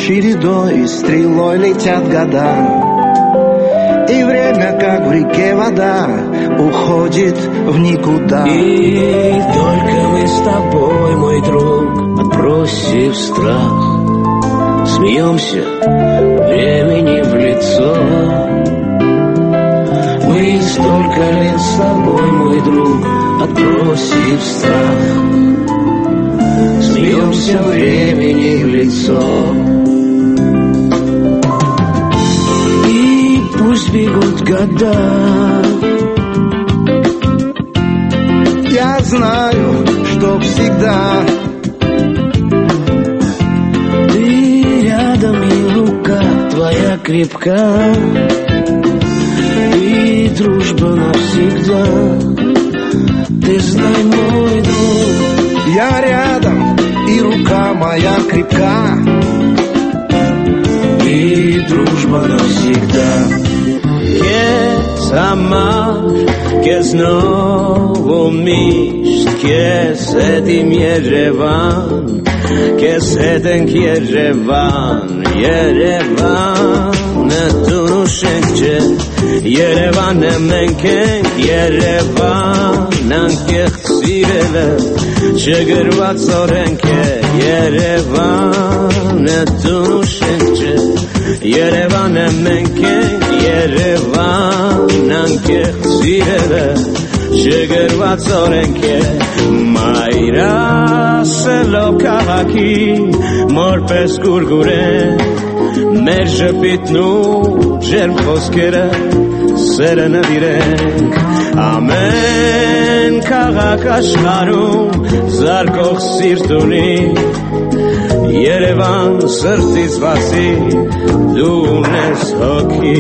чередой, стрелой летят года, и время, как в реке вода, уходит в никуда. И только мы с тобой, мой друг, отбросив страх, смеемся времени в лицо. Мы столько лет с тобой, мой друг, отбросив страх, смеемся времени в лицо. И пусть бегут года, я знаю, что всегда ты рядом, и рука твоя крепка, и дружба навсегда. Ты знай, мой друг, я рядом, и рука моя крепка, и дружба навсегда. Kes amar, kes novo mist, kes etim Yerevan, kes eten Yerevan, Yerevan, netunu shekche, Yerevan emenken, Yerevan, anke chsirele, shegervat zorenke, Yerevan, netunu shekche, Yerevan emenken, Yerevan, anke chsirele, shegervat zorenke, Mayra selo kahaki, morpes gurgure, merje pitnu, jerm khoskere, serene direk, Amen, kahak ashkarum, zarkoch sirtuni, Yerevan srtis vasi, dunes hoki,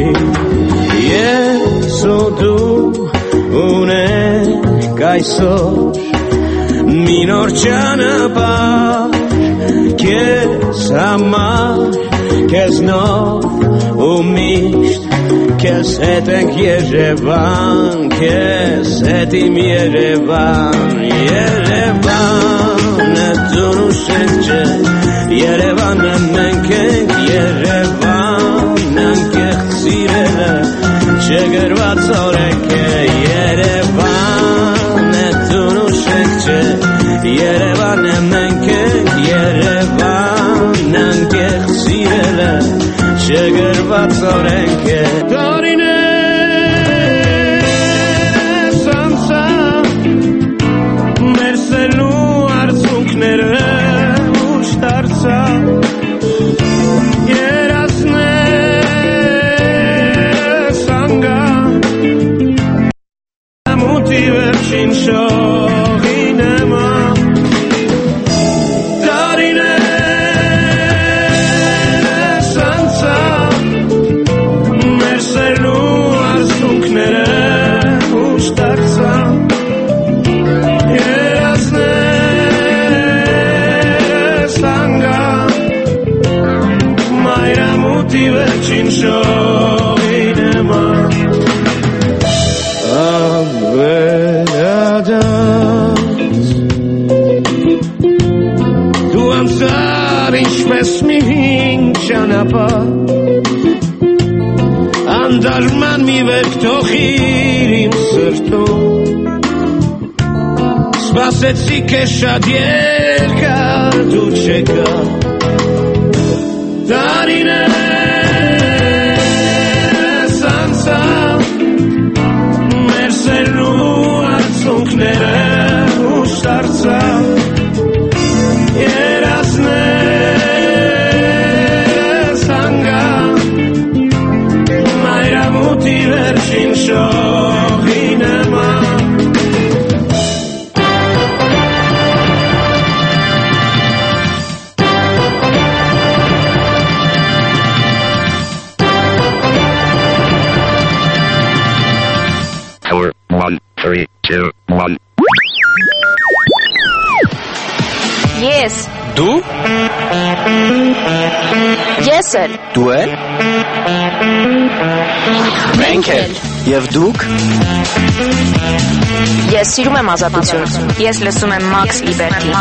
Yesu du, une kaisor, minor chanapar, kes amar, kes nov, umisht, kes eten Yerevan, kes etim Yerevan, Yerevan, etunu shekche, Yerevan emenken, Yerevan, anke chsirele, shegervat zorenke, Yerevan, etunu shekche, Yerevan emenken, Yerevan, anke chsirele, shegervat zorenke. Dorine sansa, merselu arzunknere, ushtarsa, Yerazne sanga, motive chinsho inema, Dorine sansa, merselu arzunknere, ushtarsa, Yerazne sanga, Mayra motive chinsho inema. Verdade, du ansar ich fes mi hinchanapa, andar man mi vektochir im serto, spaseci keshadierka du cheka, darine sansa, merselu arzunknere, ushtarza, Yerazne sanga, Mayra motive chinsho inema. Power 1, 3, 2, 1. Ես։ Դու։ Ես էլ։ Դու էլ։ Մենք էլ։ Եվ դուք։ Ես սիրում եմ ազատություն։ Ես լսում եմ Max Liberty։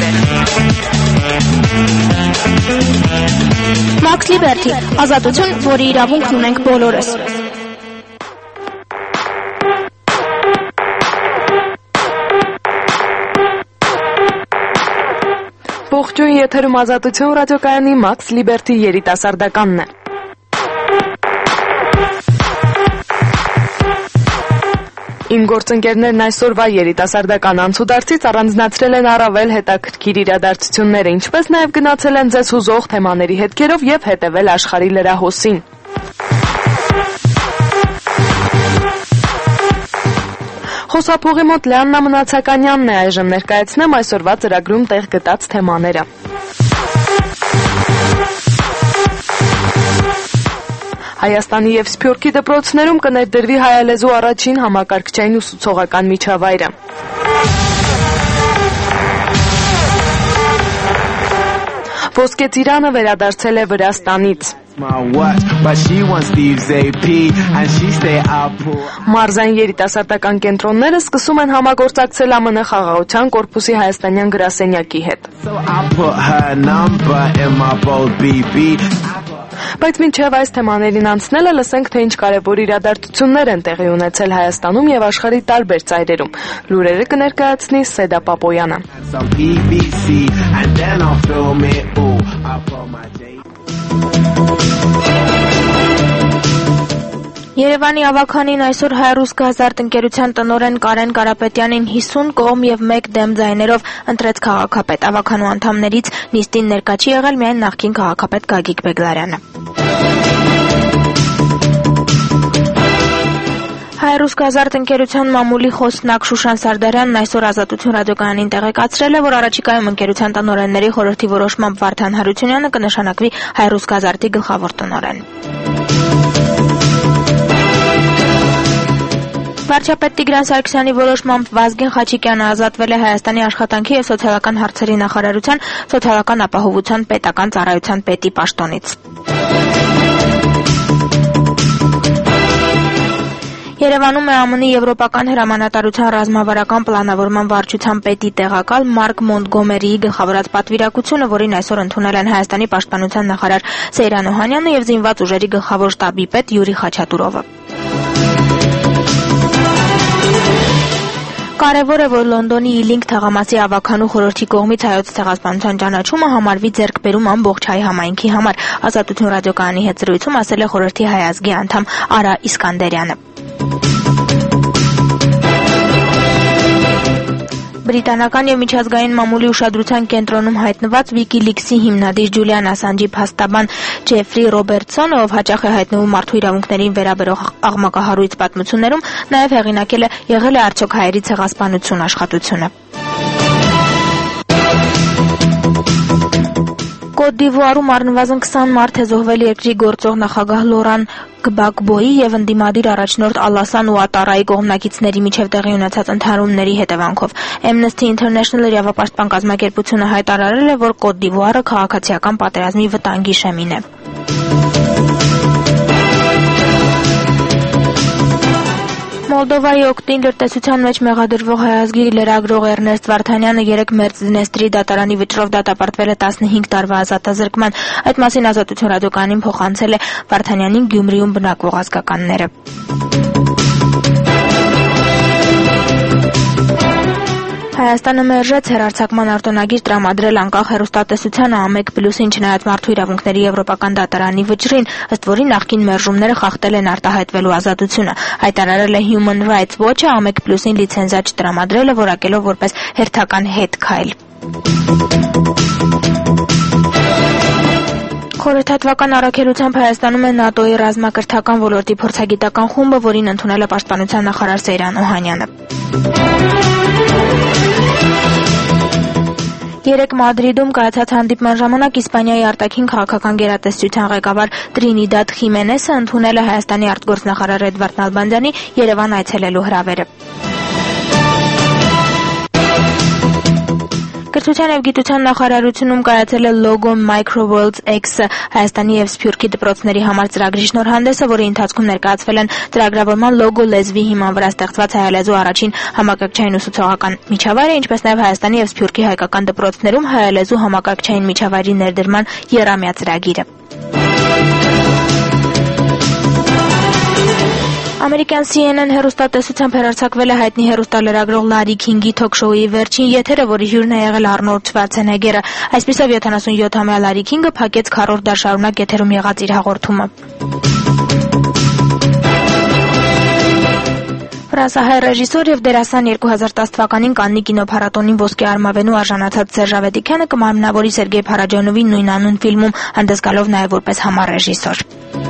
Max Liberty, ազատություն, որի իրավունքն ունենք բոլորս։ Ողջույն, եթերում ազատություն ռադիոկայանի Max Liberty երիտասարդականն է։ Իմ գործընկերներն այսօրվա երիտասարդական անցուդարձից առանձնացրել են առավել հետաքրքիր իրադարձությունները, ինչպես նաև գնացել են ձեզ հուզող թեմաների հետքերով և հետևել աշխարհի լրահոսին։ Խոսափողի մոտ Լեաննա Մնացականյանն է, այժմ ներկայացնեմ այսօրվա ծրագրում տեղ գտած թեմաները։ Հայաստանի և Սփյուռքի դպրոցներում կներդրվի հայալեզու առաջին համակարգչային ուսուցողական միջավայրը։ Ոսկե ծիրանը վերադարձել է Վրաստանից։ Մարզային երիտասարդական կենտրոնները սկսում են համագործակցել ԱՄՆ խաղաղության կորպուսի հայաստանյան գրասենյակի հետ։ Բայց մինչև այս թեմաներին անցնելը լսենք, թե ինչ կարևոր իրադարձություններ են տեղի ունեցել Հայաստանում և աշխարհի տարբեր ծայրերում։ Լուրերը կներկայացնի Սեդա Պապոյանը։ Երևանի ավագանին այսօր Հայ-Ռուս գազարտ-ընկերության տնօրեն Կարեն Կարապետյանին 50 կողմ և 1 դեմ ձայներով ընտրեց քաղաքապետ։ Ավագանու անդամներից նիստին ներկա չի եղել միայն նախկին քաղաքապետ Գագիկ Բեգլարյանը։ Հայ-Ռուս գազարտ-ընկերության մամուլի խոսնակ Շուշան Սարդարյանն այսօր Ազատություն ռադիոկայանին տեղեկացրել է, որ առաջիկայում ընկերության տնօրենների խորհրդի որոշմամբ Վարդան Հարությունյանը կնշանակվի Հայ-Ռուս գազարտի գլխավոր տնօրեն։ Վարչապետ Տիգրան Սարգսյանի որոշմամբ Վազգեն Խաչիկյանը ազատվել է Հայաստանի աշխատանքի և սոցիալական հարցերի նախարարության սոցիալական ապահովության պետական ծառայության պետի պաշտոնից։ Երևանում է ԱՄՆ-ի Եվրոպական հրամանատարության ռազմավարական պլանավորման վարչության պետի տեղակալ Մարկ Մոնտգոմերիի գլխավորած պատվիրակությունը, որին այսօր ընդունել են Հայաստանի պաշտպանության նախարար Սեյրան Օհանյանը և զինված ուժերի գլխավոր շտաբի պետ Յուրի Խաչատուրովը։ Կարևոր է, որ Լոնդոնի Իլինգ թաղամասի ավագանու խորհրդի կողմից հայոց ցեղասպանության ճանաչումը համարվի ձեռքբերում ամբողջ հայ համայնքի համար։ Ազատություն ռադիոկայանի հետ զրույցում ասել է խորհրդի հայ ազգի անդամ Արա Իսկանդերյանը։ Բրիտանական և միջազգային մամուլի ուշադրության կենտրոնում հայտնված Wikileaks-ի հիմնադիր Ջուլիան Ասանջի փաստաբան Ջեֆրի Ռոբերտսոնը, ով հաճախ է հայտնվում մարդու իրավունքներին վերաբերող աղմկահարույց պատմություններում, նաև հեղինակել է «Եղել է արդյոք հայերի ցեղասպանություն» աշխատությունը։ Կոտ դ'Իվուարում առնվազն 20 մարդ է զոհվել երկրի գործող նախագահ Լորան Գբագբոյի և ընդդիմադիր առաջնորդ Ալասան Ուատարայի կողմնակիցների միջև տեղի ունեցած ընդհարումների հետևանքով։ Amnesty International իրավապաշտպան կազմակերպությունը հայտարարել է, որ Կոտ դ'Իվուարը քաղաքացիական պատերազմի վտանգի շեմին է։ Մոլդովայի օգտին լրտեսության մեջ մեղադրվող հայ ազգի լրագրող Էրնեստ Վարդանյանը 3 Մերձդնեստրի դատարանի վճռով դատապարտվել է 15 տարվա ազատազրկման։ Այդ մասին Ազատություն ռադիոկայանին փոխանցել է Վարդանյանին Գյումրիում բնակվող ազգականները։ Հայաստանը մերժեց հեռարձակման արտոնագիր տրամադրել անկախ հեռուստատեսությանը A1+-ին, չնայած մարդու իրավունքների եվրոպական դատարանի վճռին, ըստ որի նախկին մերժումները խախտել են արտահայտվելու ազատությունը։ Հայտարարել է Human Rights Watch-ը A1+-ին լիցենզիա չտրամադրելը որակելով որպես հերթական հետքայլ։ Խորհրդատվական առաքելությամբ Հայաստանում է ՆԱՏՕ-ի ռազմակրթական ոլորտի փորձագիտական խումբը, որին ընդունել է պաշտպանության նախարար Սեյրան Օհանյանը։ 3 Մադրիդում կայացած հանդիպման ժամանակ Իսպանիայի արտաքին քաղաքական գերատեսչության ղեկավար Տրինիդադ Խիմենեսը ընդունել է Հայաստանի արտգործնախարար Էդվարդ Նալբանդյանի Երևան այցելելու հրավերը։ Կրթության և գիտության նախարարությունում կայացել է Logo Microworlds X Հայաստանի և Սփյուռքի դպրոցների համար ծրագրի շնորհանդեսը, որի ընթացքում ներկայացվել են ծրագրավորման լոգո լեզվի հիման վրա ստեղծված հայալեզու առաջին համակարգչային ուսուցողական միջավայրը, ինչպես նաև Հայաստանի և Սփյուռքի հայկական դպրոցներում հայալեզու համակարգչային միջավայրի ներդրման եռամյա ծրագիրը։ Ամերիկյան CNN հեռուստատեսությամբ հեռարձակվել է հայտնի հեռուստալրագրող Լարի Քինգի թոք-շոուի վերջին եթերը, որի հյուրն է եղել Արնոլդ Շվարցենեգերը։ Այսպիսով 77-ամյա Լարի Քինգը փակեց քառորդ դար շարունակ եթերում եղած իր հաղորդումը։ Ֆրանսահայ ռեժիսոր և դերասան 2010 թվականին Կաննի կինոփառատոնին ոսկե արմավենու արժանացած Սերժ Ավետիքյանը կմարմնավորի Սերգեյ Փարաջանովի նույնանուն ֆիլմում, հանդես գալով նաև որպես համառեժիսոր։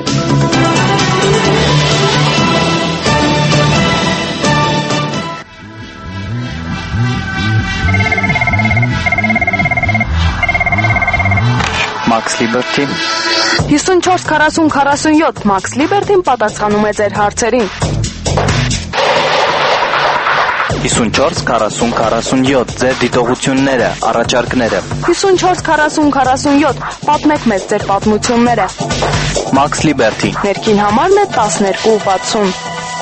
Max Liberty 54-40-47 Max Liberty-ն պատասխանում է ձեր հարցերին։ 54-40-47 ձեր դիտողությունները, առաջարկները։ 54-40-47 պատմեք մեզ ձեր պատմությունները։ Max Liberty Ներքին համարն է 1260։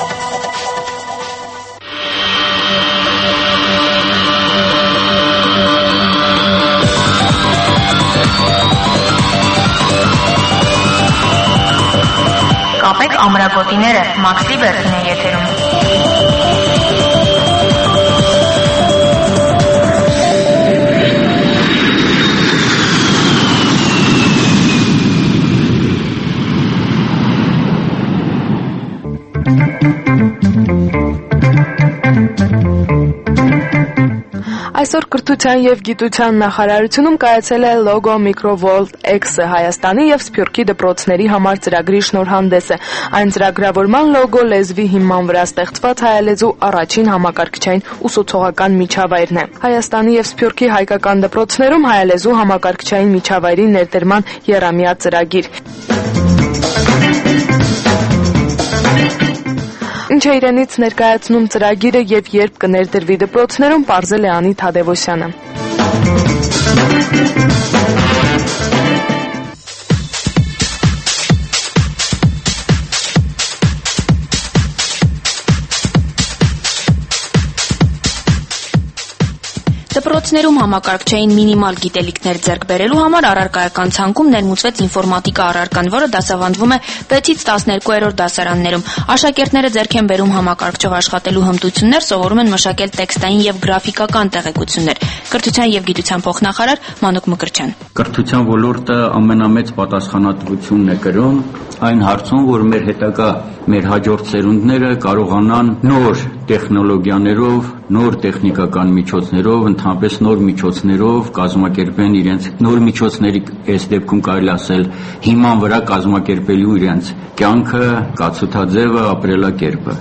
Կապեք ամրագոտիները, Max Liberty-ն է եթերում։ Այսօր կրթության և գիտության նախարարությունում կայացել է Logo Microworld X-ը Հայաստանի և Սփյուռքի դպրոցների համար ծրագրի շնորհանդեսը։ Այն ծրագրավորման լոգո լեզվի հիման վրա ստեղծված հայալեզու առաջին համակարգչային ուսուցողական միջավայրն է։ Հայաստանի և Սփյուռքի հայկական դպրոցներում հայալեզու համակարգչային միջավայրի ներդրման եռամյա ծրագիր։ Ինչ է իրենից ներկայացնում ծրագիրը և երբ կներդրվի դպրոցներում, պարզել է Անի Թադևոսյանը։ Դպրոցներում համակարգչային մինիմալ գիտելիքներ ձեռք բերելու համար առարկայական ցանկում ներմուծվեց ինֆորմատիկա առարկան, որը դասավանդվում է 6-ից 12-րդ դասարաններում։ Աշակերտները ձեռք են բերում համակարգչով աշխատելու հմտություններ, սովորում են մշակել տեքստային և գրաֆիկական տեղեկություններ։ Կրթության և գիտության փոխնախարար Մանուկ Մկրտչյան։ Կրթության ոլորտը ամենամեծ պատասխանատվությունն է կրում այն հարցում, որ մեր հետագա, մեր հաջորդ սերունդները կարողանան նոր տեխնոլոգիաներով, նոր տեխնիկական միջոցներով, ընդհանրապես նոր միջոցներով կազմակերպեն իրենց նոր միջոցների, այս դեպքում կարելի ասել հիման վրա կազմակերպելու իրենց կյանքը, կացութաձևը, ապրելակերպը։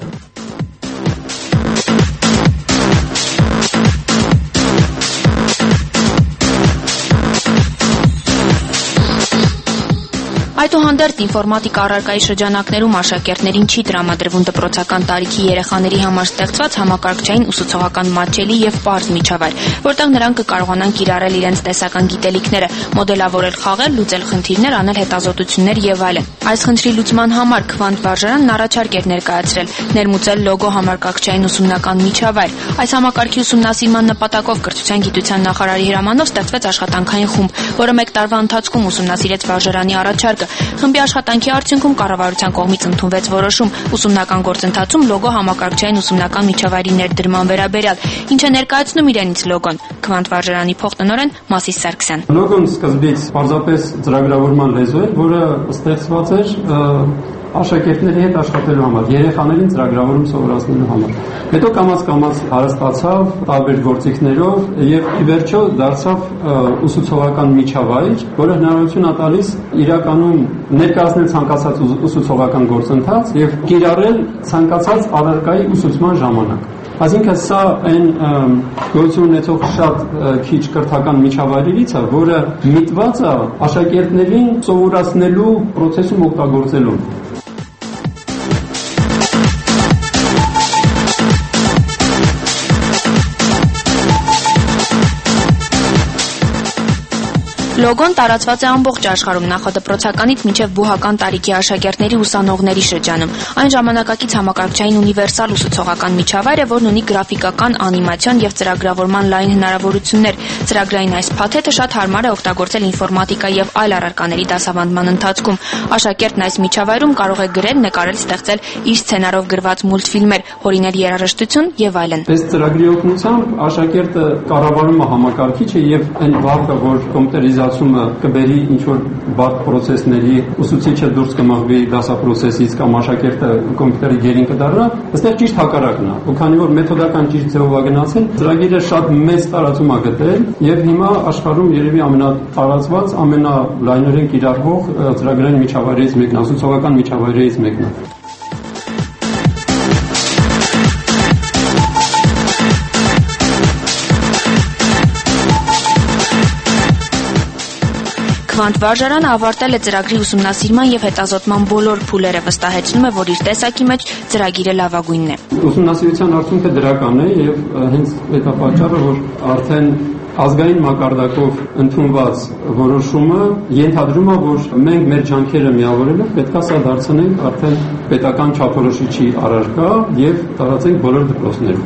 Այդուհանդերձ ինֆորմատիկա առարկայի շրջանակներում աշակերտներին չի տրամադրվում դպրոցական տարիքի երեխաների համար ստեղծված համակարգչային ուսուցողական մատչելի և պարզ միջավայր, որտեղ նրանք կկարողանան կիրառել իրենց տեսական գիտելիքները, մոդելավորել խաղեր, լուծել խնդիրներ, անել հետազոտություններ եւ այլն։ Այս խնդրի լուծման համար Քվանտ վարժարանն առաջարկ էր ներկայացրել, ներմուծել լոգո համակարգչային ուսումնական միջավայր։ Այս համակարգի ուսումնասիրման նպատակով Կրթության գիտության նախարարի հրամանով ստեղծվեց աշխատանքային խումբ, որը 1 տարվա ընթացքում ուսումնասիրեց վարժարանի առաջարկը։ Խմբի աշխատանքի արդյունքում կառավարության կողմից ընդունվեց որոշում ուսումնական գործընթացում լոգո համակարգչային ուսումնական միջավայրի ներդրման վերաբերյալ, ինչը ներկայացնում իրենից լոգոն։ Քվանտ վարժարանի փոխտնօրեն Մասիս Սարգսյան։ Լոգոն սկզբից պարզապես ծրագրավորման լեզու էր, որը ստեղծված էր աշակերտների հետ աշխատելու համար, երեխաներին ծրագրավորում սովորացնելու համար։ Հետո կամաց հարստացավ տարբեր գործիքներով եւ ի վերջո դարձավ ուսուցողական միջավայր, որը հնարավորություն է տալիս իրականում ներկայացնել ցանկացած ուսուցողական գործընթաց եւ կիրառել ցանկացած առարկայի ուսուցման ժամանակ։ Այսինքն սա այն գոյություն ունեցող շատ քիչ կրթական միջավայրերից է, որը միտված է աշակերտներին սովորացնելու process-ում օգտագործելու։ Լոգոն տարածված է ամբողջ աշխարհում նախադպրոցականից մինչև բուհական տարիքի աշակերտների ուսանողների շրջանում։ Այն ժամանակակից համակարգչային ունիվերսալ ուսուցողական միջավայր է, որն ունի գրաֆիկական, անիմացիոն եւ ծրագրավորման լայն հնարավորություններ։ Ծրագրային այս փաթեթը շատ հարմար է օգտագործել ինֆորմատիկա եւ այլ առարկաների դասավանդման ընթացքում։ Աշակերտն այս միջավայրում կարող է գրել, նկարել, ստեղծել իր սցենարով գրված մուլտֆիլմեր, հորինել երաժշտություն եւ այլն։ Այս ծրագրի օգնությամբ աշակերտը կառավարում է համակարգիչը եւ այն վարկը, որ կոմպյուտերիզացումը կբերի ինչ-որ վատ պրոցեսների, ուսուցիչը դուրս կմղվի դասապրոցեսից կամ աշակերտը կոմպյուտերի գերին կդառնա, այստեղ ճիշտ հակառակն է։ Ու քանի որ մեթոդական ճիշտ ձևով է գնացել, ծրագիրը շատ մեծ տարածում է գտել եւ հիմա աշխարհում երևի ամենատարածված, ամենալայնորեն կիրառվող ծրագրային միջավայրից մեկն է, ուսուցողական միջավայրից մեկն է։ Քվանտ վարժարանը ավարտել է ծրագրի ուսումնասիրման եւ հետազոտման բոլոր փուլերը, վստահեցնում է, որ իր տեսակի մեջ ծրագիրը լավագույնն է։ Ուսումնասիրության արդյունքը դրական է եւ հենց դա պատճառը, որ արդեն ազգային մակարդակով ընդունված որոշումը ենթադրում է, որ մենք մեր ջանքերը միավորելով պետք է սա դարձնենք արդեն պետական չափորոշիչի առարկա եւ տարածենք բոլոր դպրոցներում։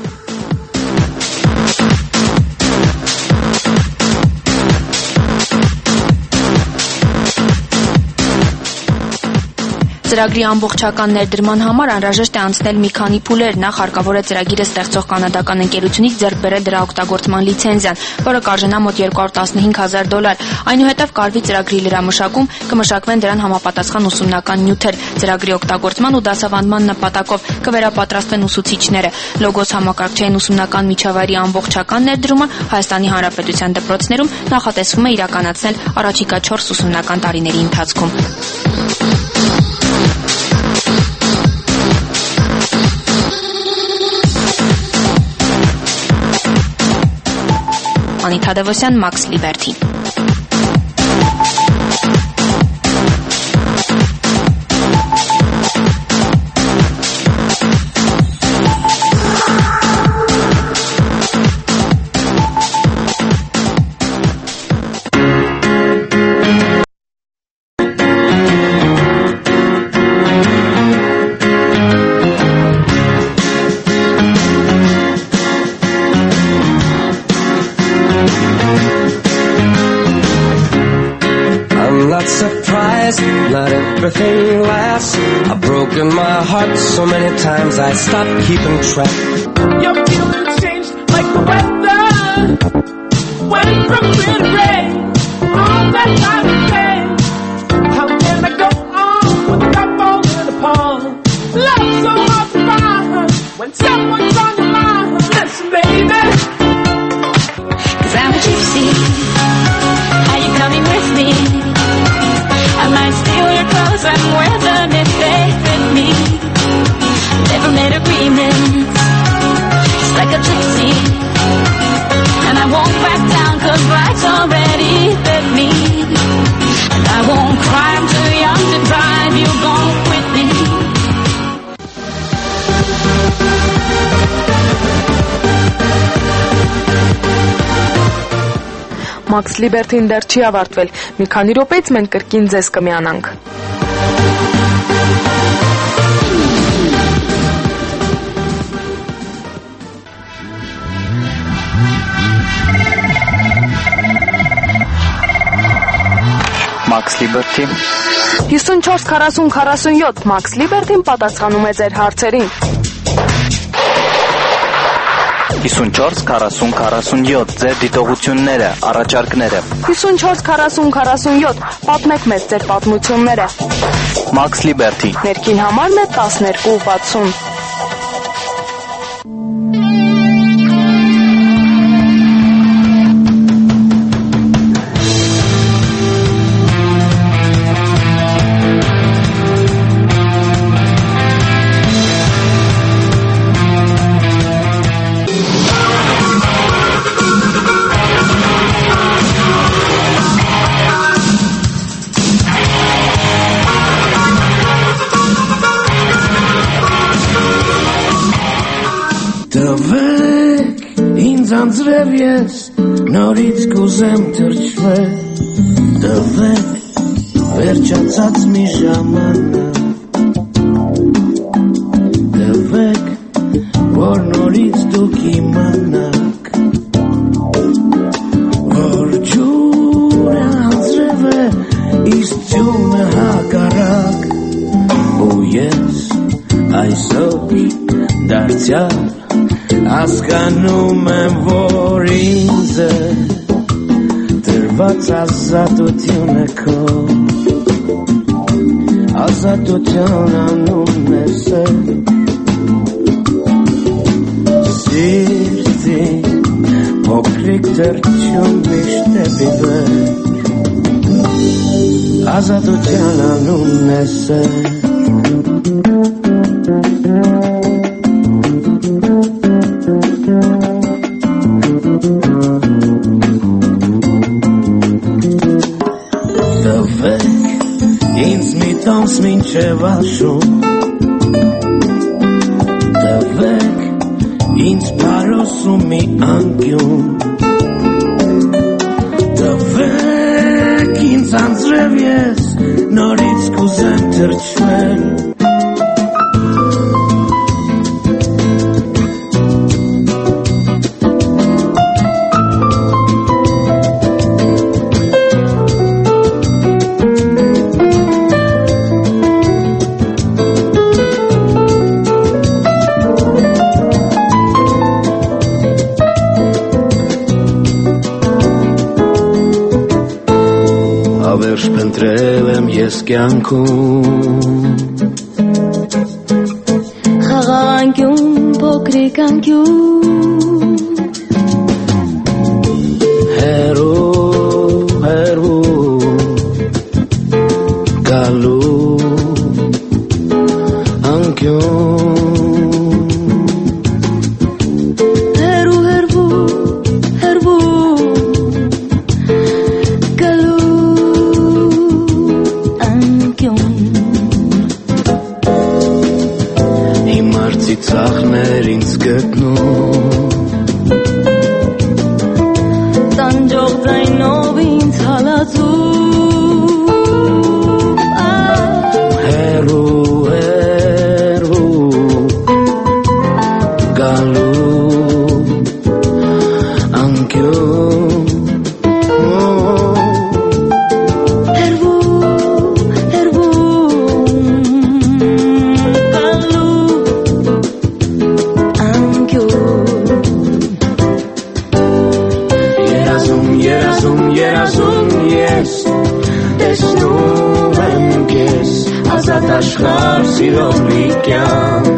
Ծրագրի ամբողջական ներդրման համար անհրաժեշտ է անցնել մի քանի փուլեր։ Նախ հարկավոր է ծրագիրը ստեղծող կանադական ընկերությունից ձեռք բերել դրա օգտագործման լիցենզիան, որը կարժանա մոտ $215,000։ Այնուհետև կարվի ծրագրի լրամշակում, կմշակվեն դրան համապատասխան ուսումնական նյութեր, ծրագրի օգտագործման ու դասավանդման նպատակով կվերապատրաստվեն ուսուցիչները։ Լոգոս համակարգչային ուսումնական միջավայրի ամբողջական ներդրումը Հայաստանի Հանրապետության դպրոցներում նախատեսվում է իրականացնել առաջիկա 4 ուսումնական տարիների ընթացքում։ Անիթա Դևոսյան, Max Liberty։ Not everything lasts. I've broken my heart so many times I stopped keeping track. Your feelings change like the weather. Went from clear to gray. All that time to pay. How can I go on with the cup falling apart? Love so hard to find when someone's on your mind. Listen, baby, 'cause I'm a gypsy. Are you coming with me? I might steal your clothes and wear them if they fit me. Never made agreements, just like a gypsy. And I won't back down 'cause life's already bit me. And I won't cry, I'm too young to drive you gone with me. Max Liberty-ն դեռ չի ավարտվել։ Մի քանի րոպեից մենք կրկին ձեզ կմիանանք։ Max Liberty 54 40 47 Max Liberty-ն պատասխանում է ձեր հարցերին։ 54 40 47 ձեր դիտողությունները, առաջարկները։ 54 40 47 պատմեք մեզ ձեր պատմությունները։ Max Liberty Ներքին համարն է 1260։ Տվեք ինձ անձրև ես նորից կուզեմ թրջվել Տվեք վերջացած մի ժամանակ, տվեք որ նորից դուք իմանաք, որ ջուրը անձրև է, իսկ ձյունը հակառակ, ու ես այսօր դարձյալ հասկանում եմ, որ ինձ է տրված ազատությունը քո, ազատություն անունն է սեր, սիրտի փոքրիկ թռչուն միշտ է բիվեր, ազատության անունն է սեր, տոմս մինչև աշուն, տվեք ինձ պարոսում մի անկյուն, տվեք ինձ անձրև ես նորից կուզեմ թրջվել, Փնտրել եմ ես կյանքում խաղաղանկյուն, փոքրիկ անկյուն, հեռու, հեռու գալու անկյուն, հեռու, հեռու, հեռու ծաղներ ինձ գտնում, տանջող ձայնով ինձ հալածում, հեռու, հեռու գալու անկյուն, ազատ աշխարհ սիրով լի կյանք,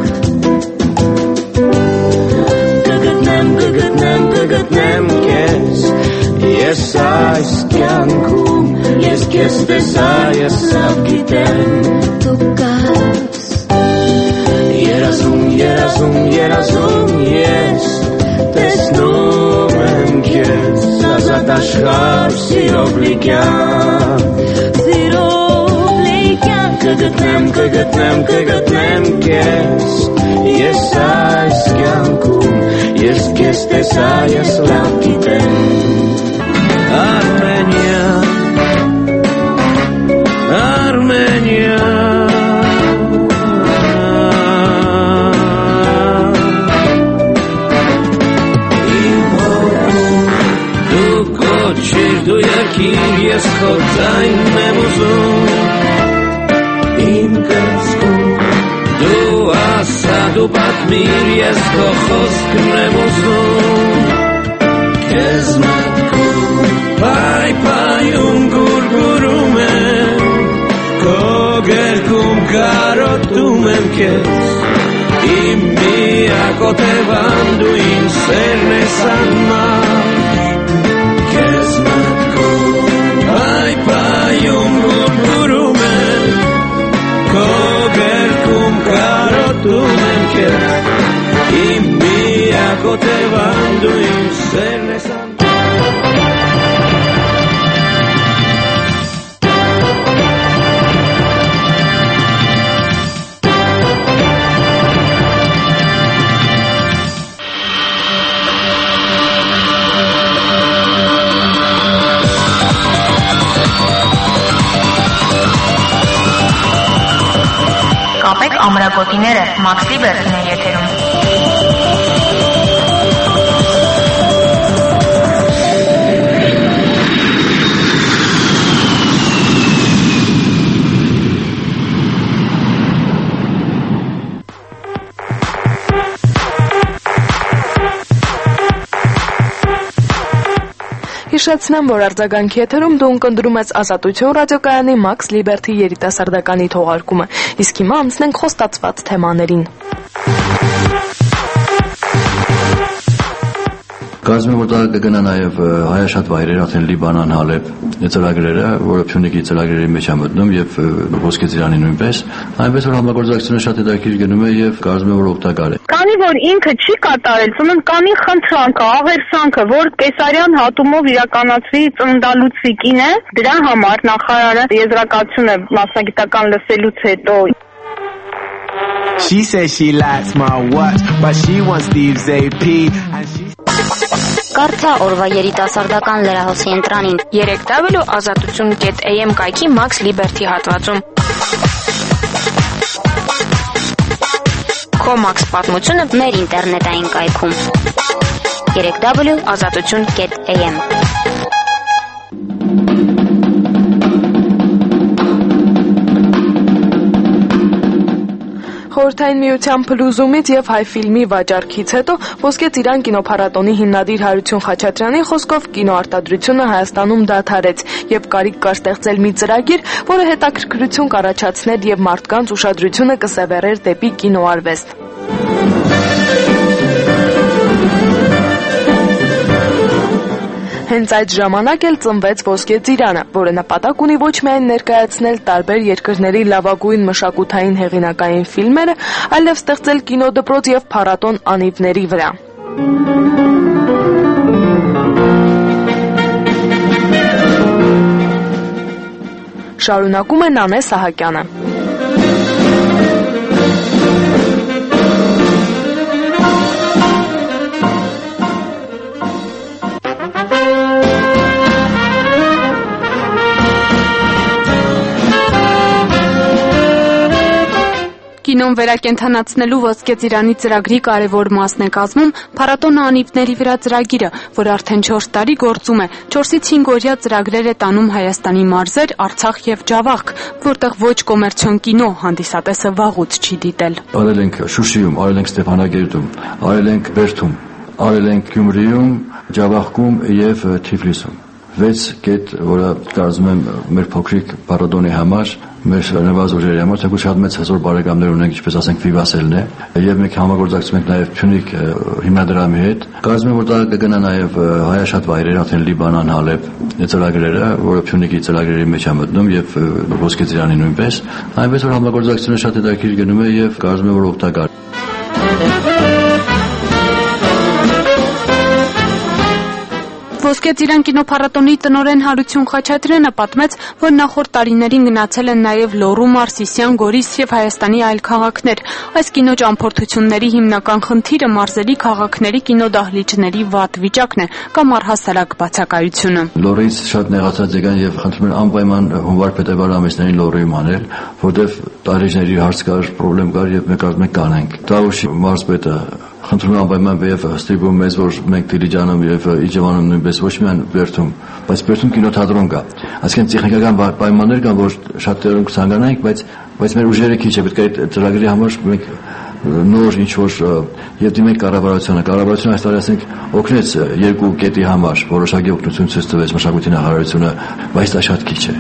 կգտնեմ քեզ, ես այս կյանքում, ես քեզ տեսա, ես սավ գիտեմ, դու կաս, երազում ես, տեսնում եմ քեզ, ազատ աշխարհ սիրով լի կյանք, կգտնեմ քեզ, ես այս կյանքում, ես քեզ տեսա, ես լավ գիտեմ, Արմենիա, Արմենիա, իմ հոգում դու կոչիր, դու երկիր, ես քո ձայնն եմ ուզում, իմ կրծքում դու ասա, դու պատմիր, ես քո խոսքն եմ ուզում, քեզ մտքում պայպայում գուրգուրում եմ, քո գերքում կարոտում եմ քեզ, իմ միակ օթևան դու իմ սերն ես անմար, քեզ մտքում պայպայում գուրգուրում եմ, քո գերքում կարոտում եմ քեզ, իմ միակ օթևան դու իմ սերն ես անմար, Կրակոտիները Մաքս Լիբերթին է եթերում։ Հիշեցնեմ, որ արձագանքի եթերում դու ընկնդրում ես Ազատություն ռադիոկայանի Մաքս Լիբերթի երիտասարդականի թողարկումը, իսկ հիմա անցնենք խոստացված թեմաներին։ Կարծում եմ, որ դա կգնա նաև հայաշատ վայրեր, արդեն Լիբանան, Հալեբ ծրագրերը, որը Փյունիկի ծրագրերի մեջ է մտնում եւ Ոսկե ծիրանի նույնպես, այնպես որ համագործակցությունը շատ հետաքրքիր գնում է եւ կարծում եմ, որ օգտակար է։ Քանի որ ինքը չի կատարել, ում կանի խնդրանքը, աղերսանքը, որ կեսարյան հատումով իրականացվի ծննդալուծի կինը, դրա համար նախարարը եզրակացություն է մասնագիտական լսելուց հետո She says she likes my watch, but she wants Steve's AP and she Կարդա օրվա երիտասարդական լրահոսի ընտրանին 3W ազատություն.am կայքի Մաքս Լիբերթի հատվածում։ Քո Մաքս պատմությունը մեր ինտերնետային կայքում 3W ազատություն.am Խորհրդային միության փլուզումից եւ հայ ֆիլմի վաճառքից հետո Ոսկե ծիրան կինոփառատոնի հիմնադիր Հարություն Խաչատրյանի խոսքով կինոարտադրությունը Հայաստանում դադարեց եւ կարիք կար ստեղծել մի ծրագիր, որը հետաքրքրություն կառաջացներ եւ մարդկանց ուշադրությունը կսևեռեր դեպի կինոարվեստ։ Հենց այդ ժամանակ էլ ծնվեց Ոսկե ծիրանը, որը նպատակ ունի ոչ միայն ներկայացնել տարբեր երկրների լավագույն մշակութային հեղինակային ֆիլմերը, այլև ստեղծել կինոդպրոց եւ փառատոն անիվների վրա։ Շարունակում է Նանե Սահակյանը։ Կինոն վերակենդանացնելու Ոսկե ծիրանի ծրագրի կարևոր մասն է կազմում փառատոնը անիվների վրա ծրագիրը, որ արդեն 4 տարի գործում է։ 4-ից 5 օրյա ծրագրեր է տանում Հայաստանի մարզեր, Արցախ եւ Ջավախք, որտեղ ոչ կոմերցիոն կինո հանդիսատեսը վաղուց չի դիտել։ Արել ենք Շուշիում, արել ենք Ստեփանագերտում, արել ենք Բերդում, արել ենք Գյումրիում, Ջավախքում եւ Թիֆլիսում։ 6 կետ, որը կարծում եմ մեր փոքրիկ փառատոնի համար, մեր նվազորերի համար, թեկուզ շատ մեծ հզոր բարեկամներ ունենք, ինչպես ասենք Վիվասելն է, եւ մենք համագործակցում ենք նաեւ Փյունիկ հիմնադրամի հետ։ Կարծում եմ, որ դա կգնա նաեւ հայաշատ վայրեր, արդեն Լիբանան, Հալեբ ծրագրերը, որը Փյունիկի ծրագրերի մեջ է մտնում եւ Ոսկե ծիրանի նույնպես, այնպես որ համագործակցությունը շատ հետաքրքիր գնում է եւ կարծում եմ, որ օգտակար։ Ոսկե ծիրան կինոփառատոնի տնօրեն Հարություն Խաչատրյանը պատմեց, որ նախորդ տարիներին գնացել են նաև Լոռու, Մարսիսյան, Գորիս եւ Հայաստանի այլ քաղաքներ։ Այս կինո ճամփորդությունների հիմնական խնդիրը մարզերի քաղաքների կինոդահլիճների վատ վիճակն է կամ առհասարակ բացակայությունը։ Լոռից շատ նեղացած եկան եւ խնդրում են անպայման հունվար-փետրվար ամիսներին Լոռիում անել, որտեվ տարիների հարց կար, խնդրեմ կար եւ մենք ասում ենք կանենք։ Տավուշի մարզպետը խնդրում անպայման եւ ստիպում մեզ, որ մենք Դիլիջանում եւ Իջևանում նույնպես ոչ միայն Բերդում, բայց Բերդում կինոթատրոն կա։ Այսինքն տեխնիկական պայմաններ կան, որ շատ տեղում կցանկանանք, բայց մեր ուժերը քիչ է, պետք է այդ ծրագրի համար մենք նոր ինչ որ եւ դիմենք կառավարությունը այս տարի ասենք օգնեց 2 կետի համար, որոշակի օգնություն ցույց տվեց մշակույթի նախարարությունը, բայց դա շատ քիչ է։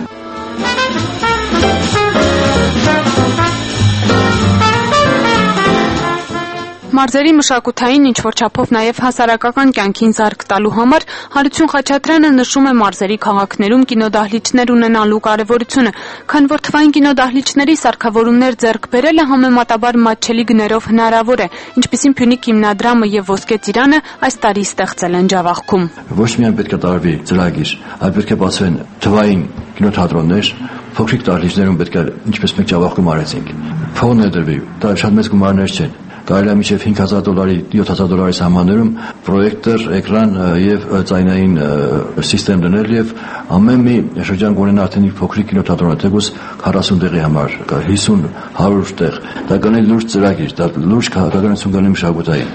Մարզերի մշակութային ինչ-որ չափով նաև հասարակական կյանքին զարկ տալու համար Հարություն Խաչատրյանը նշում է մարզերի քաղաքներում կինոդահլիճներ ունենալու կարևորությունը, քանի որ թվային կինոդահլիճների սարքավորումներ ձեռք բերելը համեմատաբար մատչելի գներով հնարավոր է, ինչպիսին Փյունիկ հիմնադրամը եւ Ոսկե ծիրանը այս տարի ստեղծել են Ջավախքում։ Ոչ միայն պետք է տարվի ծրագիր, այլ պետք է բացվեն թվային կինոթատրոններ, փոքրիկ դահլիճներում պետք է, ինչպես մենք Ջավախքում արեցինք, փողներ դրվի, դա շատ մեծ գումարներ չեն։ կարելի է մինչև $5,000, $7,000 սահմաններում պրոյեկտոր, էկրան եւ ձայնային սիստեմ դնել եւ ամեն մի շրջան կունենա արդեն իր փոքրիկ կինոթատրոնը, թեկուզ 40 տեղի համար, 50-100 տեղ։ Դա կանի լուրջ ծրագիր, դա լուրջ քաղաքականություն կանի մշակութային։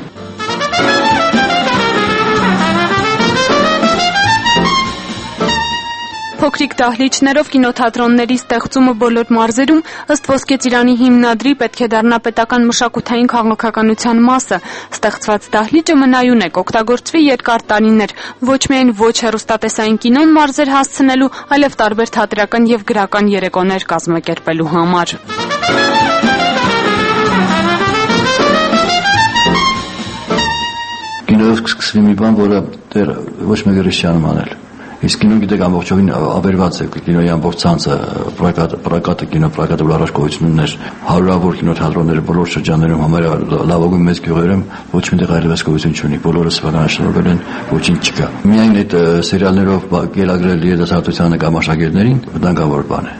Փոքրիկ դահլիճներով կինոթատրոնների ստեղծումը բոլոր մարզերում ըստ Ոսկե ծիրանի հիմնադրի պետք է դառնա պետական մշակութային քաղաքականության մասը։ Ստեղծված դահլիճը մնայուն է, կօգտագործվի երկար տարիներ, ոչ միայն ոչ հեռուստատեսային կինոն մարզեր հասցնելու, այլև տարբեր թատերական եւ գրական երեկոներ կազմակերպելու համար։ Կինոյով կսկսվի մի բան, որը դեռ ոչ մեկը չի անել։ Իսկ կինոն գիտեք ամբողջովին ավերված է, կինոյի ամբողջ ցանցը, պրոկատը, կինոպրոկատը լարաշ գոյություն ուներ, հարյուրավոր կինոթատրոնները բոլոր շրջաններում, համարյա լավագույն մեծ գյուղերում ոչ միտեղ այլևս գոյություն չունի, բոլորը սվականաշնորհվել են, ոչինչ չկա։ Միայն այդ սերիալներով գելագրել երիտասարդությանը կամ աշակերտներին վտանգավոր բան է։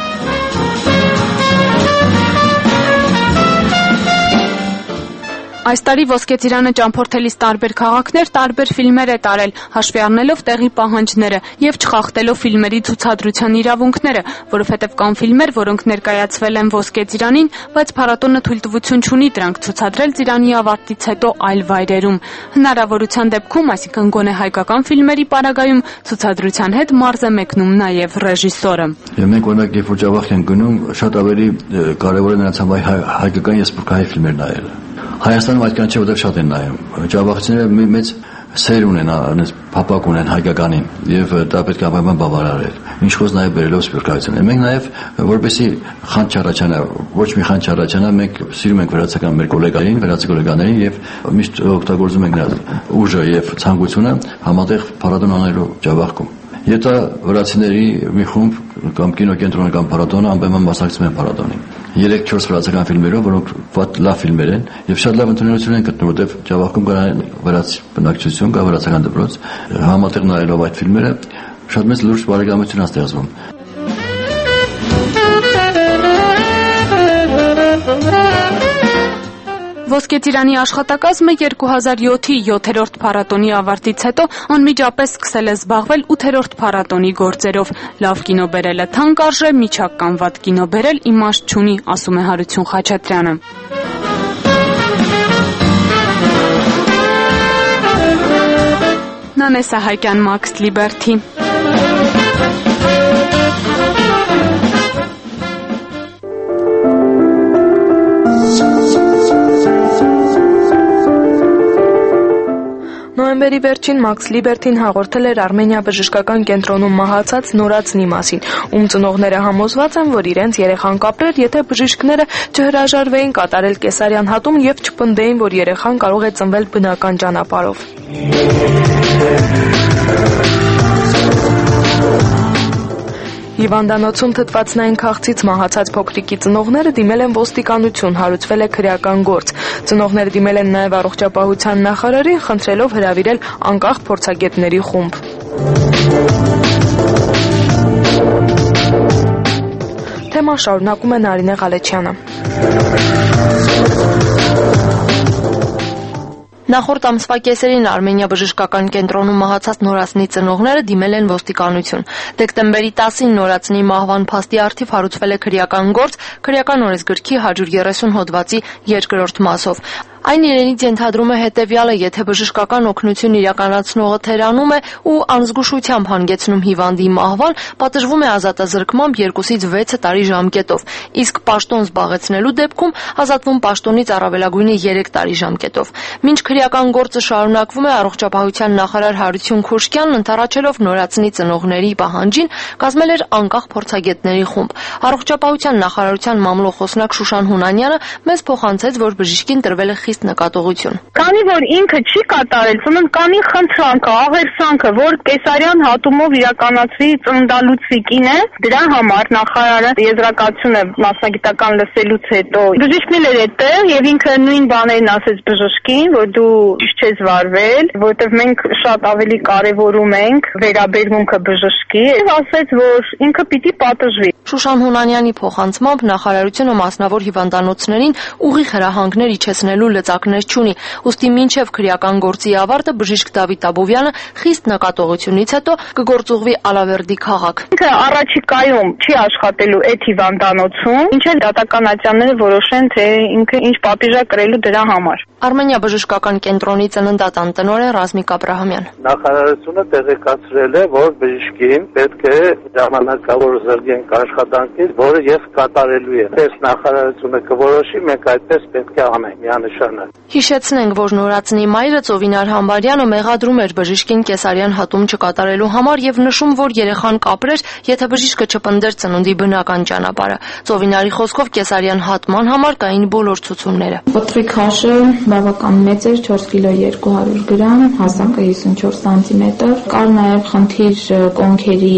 Այս տարի Ոսկե ծիրանը ճամփորդելիս տարբեր քաղաքներ տարբեր ֆիլմեր է տարել, հաշվի առնելով տեղի պահանջները եւ չխախտելով ֆիլմերի ցուցադրության իրավունքները, որովհետեւ կան ֆիլմեր, որոնք ներկայացվել են Ոսկե ծիրանին, բայց փառատոնը թույլտվություն չունի դրանք ցուցադրել ծիրանի ավարտից հետո այլ վայրերում։ Հնարավորության դեպքում, այսինքն գոնե հայկական ֆիլմերի պարագայում, ցուցադրության հետ մարզ է մեկնում նաեւ ռեժիսորը։ Եվ մենք օրինակ երբ որ Ջավախ ենք գնում, շատ ավելի կարեւոր է նրանց համար հայկական եւ սփյուռքահայ ֆիլմեր նայելը։ Հայաստանում այդքան չէ, որտեղ շատ են նայում։ Ջավախցիները մեծ սեր ունեն, այնպես փափակ ունեն հայկականին եւ դա պետք է անպայման բավարարել։ Ինչ խոս նաեւ բերելով սփյուռքահայությունը։ Մենք նաեւ որպեսի խանդ չառաջանա, ոչ մի խանդ չառաջանա, մենք սիրում ենք վրացական մեր գոլեգային, վրացի գոլեգաներին եւ միշտ օգտագործում ենք նրանց ուժը եւ ցանկությունը համատեղ փառատոն անելու Ջավախքում։ Եթե վրացիների մի խումբ կամ կինոկենտրոնը կամ փառատոնը անպայման մասնակցում են փառատոնին։ 3-4 վրացական ֆիլմերով, որոնք շատ լավ ֆիլմեր են եւ շատ լավ ընդունելություն են գտնում, որտեղ Ջավախքում կան վրացի բնակչություն, կա վրացական դպրոց, համատեղ նայելով այդ ֆիլմերը շատ մեծ լուրջ բարեկամություն է ստեղծվում։ Ոսկե ծիրանի աշխատակազմը 2007-ի 7-րդ փառատոնի ավարտից հետո անմիջապես սկսել է զբաղվել 8-րդ փառատոնի գործերով։ Լավ կինո բերելը թանկ արժե, միջակ կամ վատ կինո բերել իմաստ չունի, ասում է Հարություն Խաչատրյանը։ Նանե Սահակյան, Max Liberty։ Նոյեմբերի վերջին Max Liberty-ն հաղորդել էր Արմենիա բժշկական կենտրոնում մահացած նորածնի մասին, ում ծնողները համոզված են, որ իրենց երեխան կապրեր, եթե բժիշկները չհրաժարվեին կատարել կեսարյան հատում եւ չպնդեին, որ երեխան կարող է ծնվել բնական ճանապարհով։ Հիվանդանոցում թթվածնային քաղցից մահացած փոքրիկի ծնողները դիմել են ոստիկանություն, հարուցվել է քրեական գործ։ Ծնողները դիմել են նաև առողջապահության նախարարին, խնդրելով հրավիրել անկախ փորձագետների խումբ։ Թեման շարունակում է Նարինե Ղալեչյանը։ Նախորդ ամսվա կեսերին Արմենիա բժշկական կենտրոնում մահացած նորածնի ծնողները դիմել են ոստիկանություն։ Դեկտեմբերի 10-ին նորածնի մահվան փաստի առթիվ հարուցվել է քրեական գործ քրեական օրենսգրքի 130 հոդվածի 2-րդ մասով։ Այն իրենից ենթադրում է հետևյալը, եթե բժշկական օգնություն իրականացնողը թերանում է ու անզգուշությամբ հանգեցնում հիվանդի մահվան, պատժվում է ազատազրկմամբ 2-ից 6 տարի ժամկետով, իսկ պաշտոն զբաղեցնելու դեպքում ազատվում պաշտոնից առավելագույնը 3 տարի ժամկետով։ Մինչ քրեական գործը շարունակվում է, առողջապահության նախարար Հարություն Քուշկյանն ընդառաջելով նորածնի ծնողների պահանջին կազմել էր անկախ փորձագետների խումբ։ Առողջապահության նախարարության մամլո խոսնակ Շուշան Հունանյանը մեզ փոխանցեց, որ բժիշկին տրվել է խիստ խիստ նկատողություն։ Քանի որ ինքը չի կատարել ծննդկանի խնդրանքը, աղերսանքը, որ կեսարյան հատումով իրականացվի ծննդալուծվի կինը, դրա համար նախարարը եզրակացություն է մասնագիտական լսելուց հետո բժիշկն էր այդտեղ եւ ինքը նույն բաներն ասեց բժշկին, որ դու ճիշտ չես վարվել, որովհետեւ մենք շատ ավելի կարեւորում ենք վերաբերմունքը բժշկի եւ ասեց, որ ինքը պիտի պատժվի։ Շուշան Հունանյանի փոխանցմամբ նախարարությունը մասնավոր հիվանդանոցներին ուղիղ հրահանգներ իջեցնելու լծակներ չունի, ուստի մինչև քրեական գործի ավարտը բժիշկ Դավիթ Աբովյանը խիստ նկատողությունից հետո կգործուղվի Ալավերդի քաղաք։ Ինքը առաջիկայում չի աշխատելու այդ հիվանդանոցում, ինչեւ դատական ատյանները որոշեն, թե ինքը ինչ պատիժ է կրելու դրա համար։ Արմենիա բժշկական կենտրոնի ծննդատան տնօրեն Ռազմիկ Աբրահամյան։ Նախարարությունը տեղեկացրել է, որ բժշկին պետք է ժամանակավոր զրկենք աշխատանքից, որը ես կատարելու եմ։ Այս նախարարությունը կորոշի, մենք այդպես պետք է անենք միանշանակ։ Հիշեցնենք, որ նորածնի մայրը Ծովինար Համբարյանը մեղադրում էր բժշկին կեսարյան հատում չկատարելու համար եւ նշում, որ երեխան կապրեր, եթե բժիշկը չպնդեր ծնունդի բնական ճանապարհը։ Ծովինարի խոսքով կեսարյան հատման համար կային բոլոր ցուցումները։ Պտղի քաշը բավական մեծ էր, 4 կիլո 200 գրամ, հասակը 54 սանտիմետր։ Կար նաեւ խնդիր կոնքերի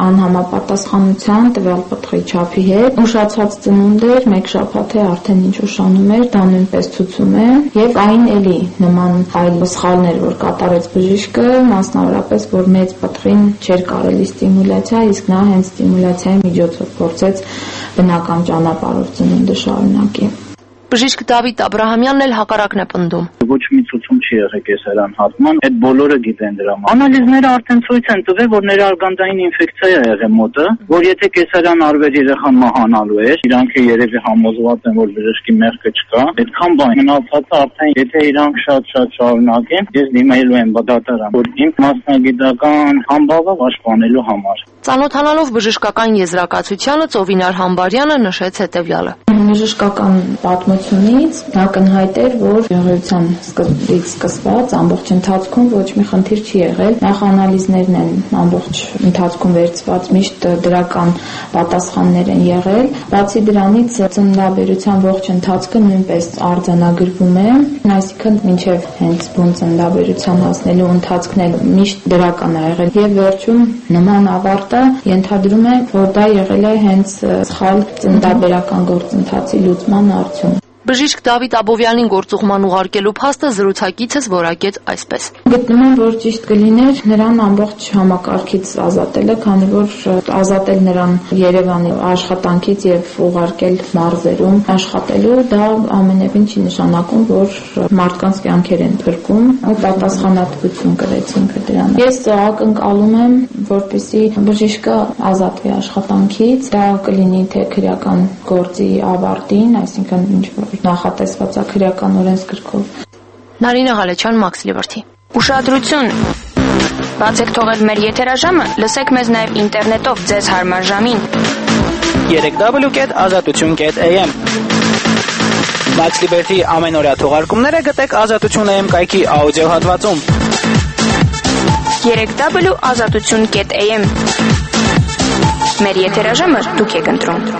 անհամապատասխանության տվյալ պտղի չափի հետ։ Ուշացած ծնունդ էր, 1 շաբաթ է արդեն ինչ ուշանում էր, դա նույնպես ցուցում է եւ այն էլի նման այլ սխալներ, որ կատարեց բժիշկը, մասնավորապես որ մեծ պտղին չէր կարելի ստիմուլյացիա, իսկ նա հենց ստիմուլյացիայի միջոցով փորձեց բնական ճանապարհով ծնունդը շարունակի։ Բժիշկ Դավիթ Աբրահամյանն էլ հակառակն է պնդում։ Ոչ մի ցուցում չի եղել կեսարյան հատման, այդ բոլորը գիտեն դրա մասին։ Անալիզները արդեն ցույց են տվել, որ ներարգանդային ինֆեկցիա է եղել մոտը, որ եթե կեսարյան արվեր երեխան մահանալու էր, իրանք երևի համոզված են, որ բժշկի մեղքը չկա, այդքան բան։ Մնացածը արդեն եթե իրանք շատ շարունակեն, ես դիմելու եմ դատարան, որ իմ մասնագիտական համբավը պաշտպանելու համար։ Ծանոթանալով բժշկական եզրակացությանը Ծովինար Համբարյանը նշեց հետևյալը։ Բժշկական պատմությունից ակնհայտ էր, որ եղեության սկզբից սկսված ամբողջ ընթացքում ոչ մի խնդիր չի եղել։ Նախ անալիզներն են ամբողջ ընթացքում վերցված, միշտ դրական պատասխաններ են եղել։ Բացի դրանից ծննդաբերության ողջ ընթացքը նույնպես արձանագրվում է, այսինքն մինչև հենց բուն ծննդաբերության հասնելու ընթացքն էլ միշտ դրական է եղել եւ վերջում նման ավարտը ենթադրում է, որ դա եղել է հենց սխալ ծննդաբերական գործընթացի լուծման արդյունք։ Բժիշկ Դավիթ Աբովյանին գործուղման ուղարկելու փաստը զրուցակիցս որակեց այսպես։ Գտնում եմ, որ ճիշտ կլիներ նրան ամբողջ համակարգից ազատելը, քանի որ ազատել նրան Երևանի աշխատանքից եւ ուղարկել մարզերում աշխատելու, դա ամենևին չի նշանակում, որ մարդկանց կյանքեր են փրկում ու պատասխանատվություն կրեցին դրան։ Ես ակնկալում եմ, որպեսզի բժիշկը ազատվի աշխատանքից, դա կլինի թե քրեական գործի ավարտին, այսինքն ինչ նախատեսված է քրեական օրենսգրքով։ Նարինե Ղալեչյան, Max Liberty։ Ուշադրություն։ Բացեք թողել մեր եթերաժամը, լսեք մեզ նաև ինտերնետով ձեզ հարմար ժամին։ www.azatutun.am Max Liberty ամենօրյա թողարկումները գտեք Ազատություն.am կայքի աուդիո հատվածում։ www.azatutun.am Մեր եթերաժամը դուք եք ընտրում։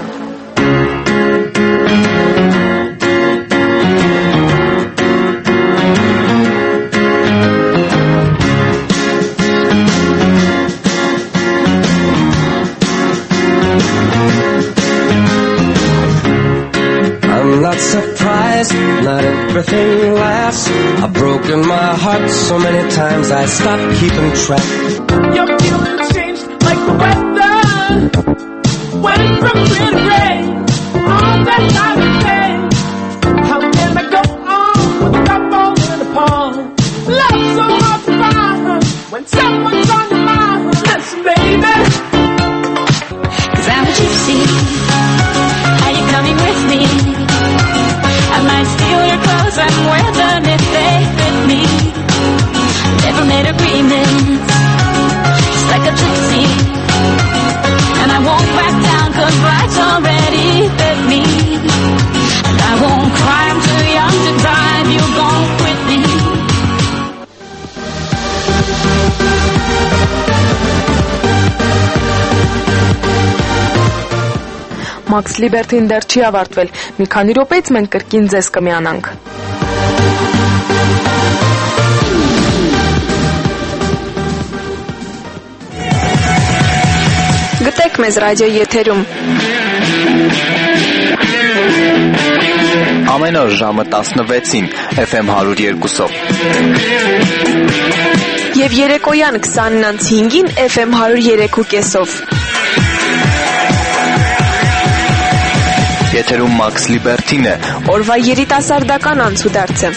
I'm not surprised, not everything lasts. I've broken my heart so many times I stopped keeping track. Your feelings changed like the weather. Went from pretty rain all that time of day. How can I go on with the cup in the pond? Love so hard to find when someone's on your mind. Listen, baby, 'cause I'm a gypsy. Are you coming with me? I might steal your clothes and wear them if they fit me. Never made agreements, just like a gypsy. And I won't back down 'cause life's already bit me. And I won't cry, I'm too young to drive, you gon' quit me. Max Liberty-ն դեռ չի ավարտվել։ Մի քանի րոպեից մենք կրկին ձեզ կմիանանք։ Գտեք մեզ ռադիոյի եթերում։ Ամեն օր ժամը 16-ին FM 102-ով։ Եվ երեկոյան 20:05-ին FM 103.5-ով։ Եթերում Max Liberty-ն է։ Օրվա երիտասարդական անցուդարձը։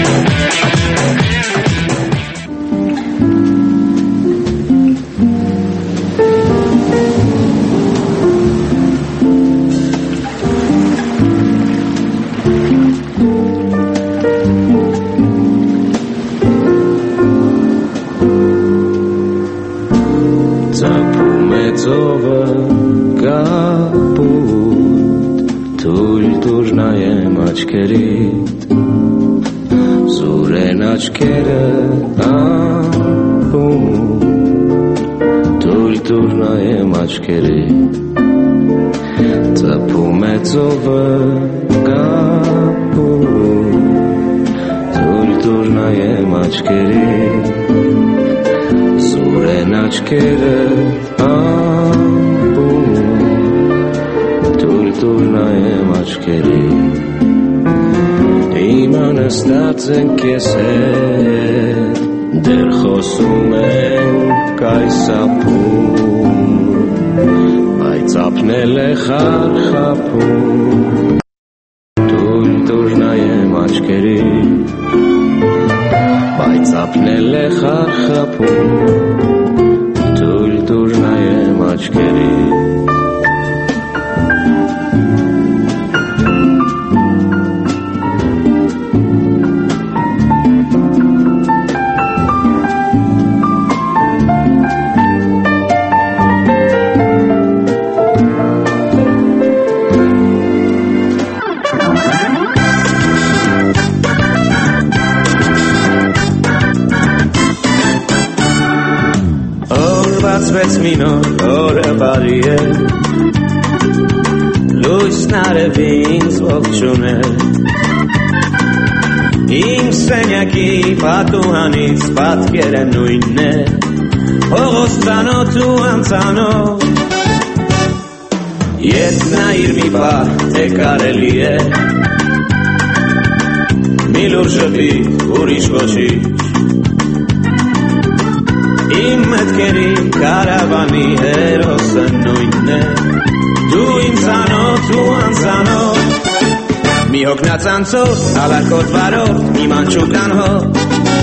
Ալարկոտ վարով, մի մանչուկան հոտ,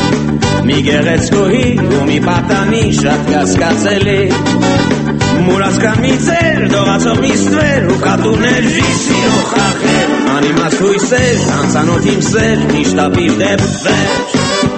մի գեղեցկուհի ու մի պատանի շատ կասկածելի, մուրացկան մի ծեր, դողացող մի ստվեր ու կատուներ ժիսիրո խախեր, անիմաց հույսեր, անցանոտ իմ սեր, միշտ ապիր դեպ վեր։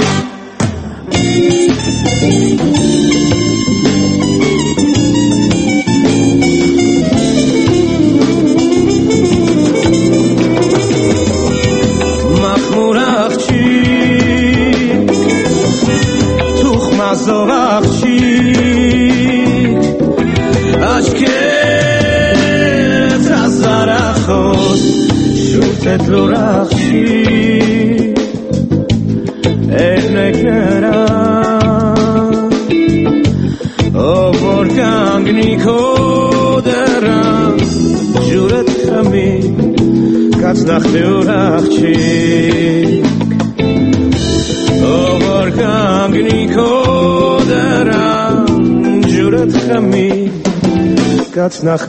Nach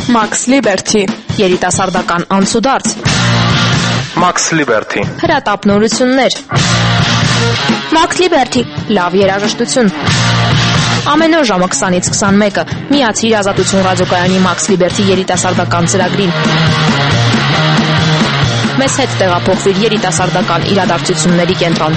Max Liberty, երիտասարդական անցուդարձ, Max Liberty, հրատապնորություններ, Max Liberty, լավ երաժշտություն։ Ամեն օր ժամը 20-ից 21-ը միացիր Ազատություն ռադիոկայանի Max Liberty երիտասարդական ծրագրին։ Մեզ հետ տեղափոխվիր երիտասարդական իրադարձությունների կենտրոն։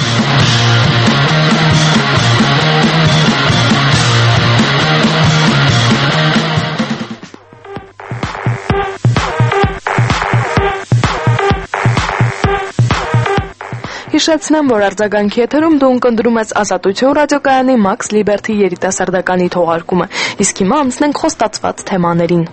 Հիշեցնեմ, որ արձագանքի եթերում դու ընկնդրում ես Ազատություն ռադիոկայանի Max Liberty երիտասարդականի թողարկումը, իսկ հիմա անցնենք խոստացված թեմաներին։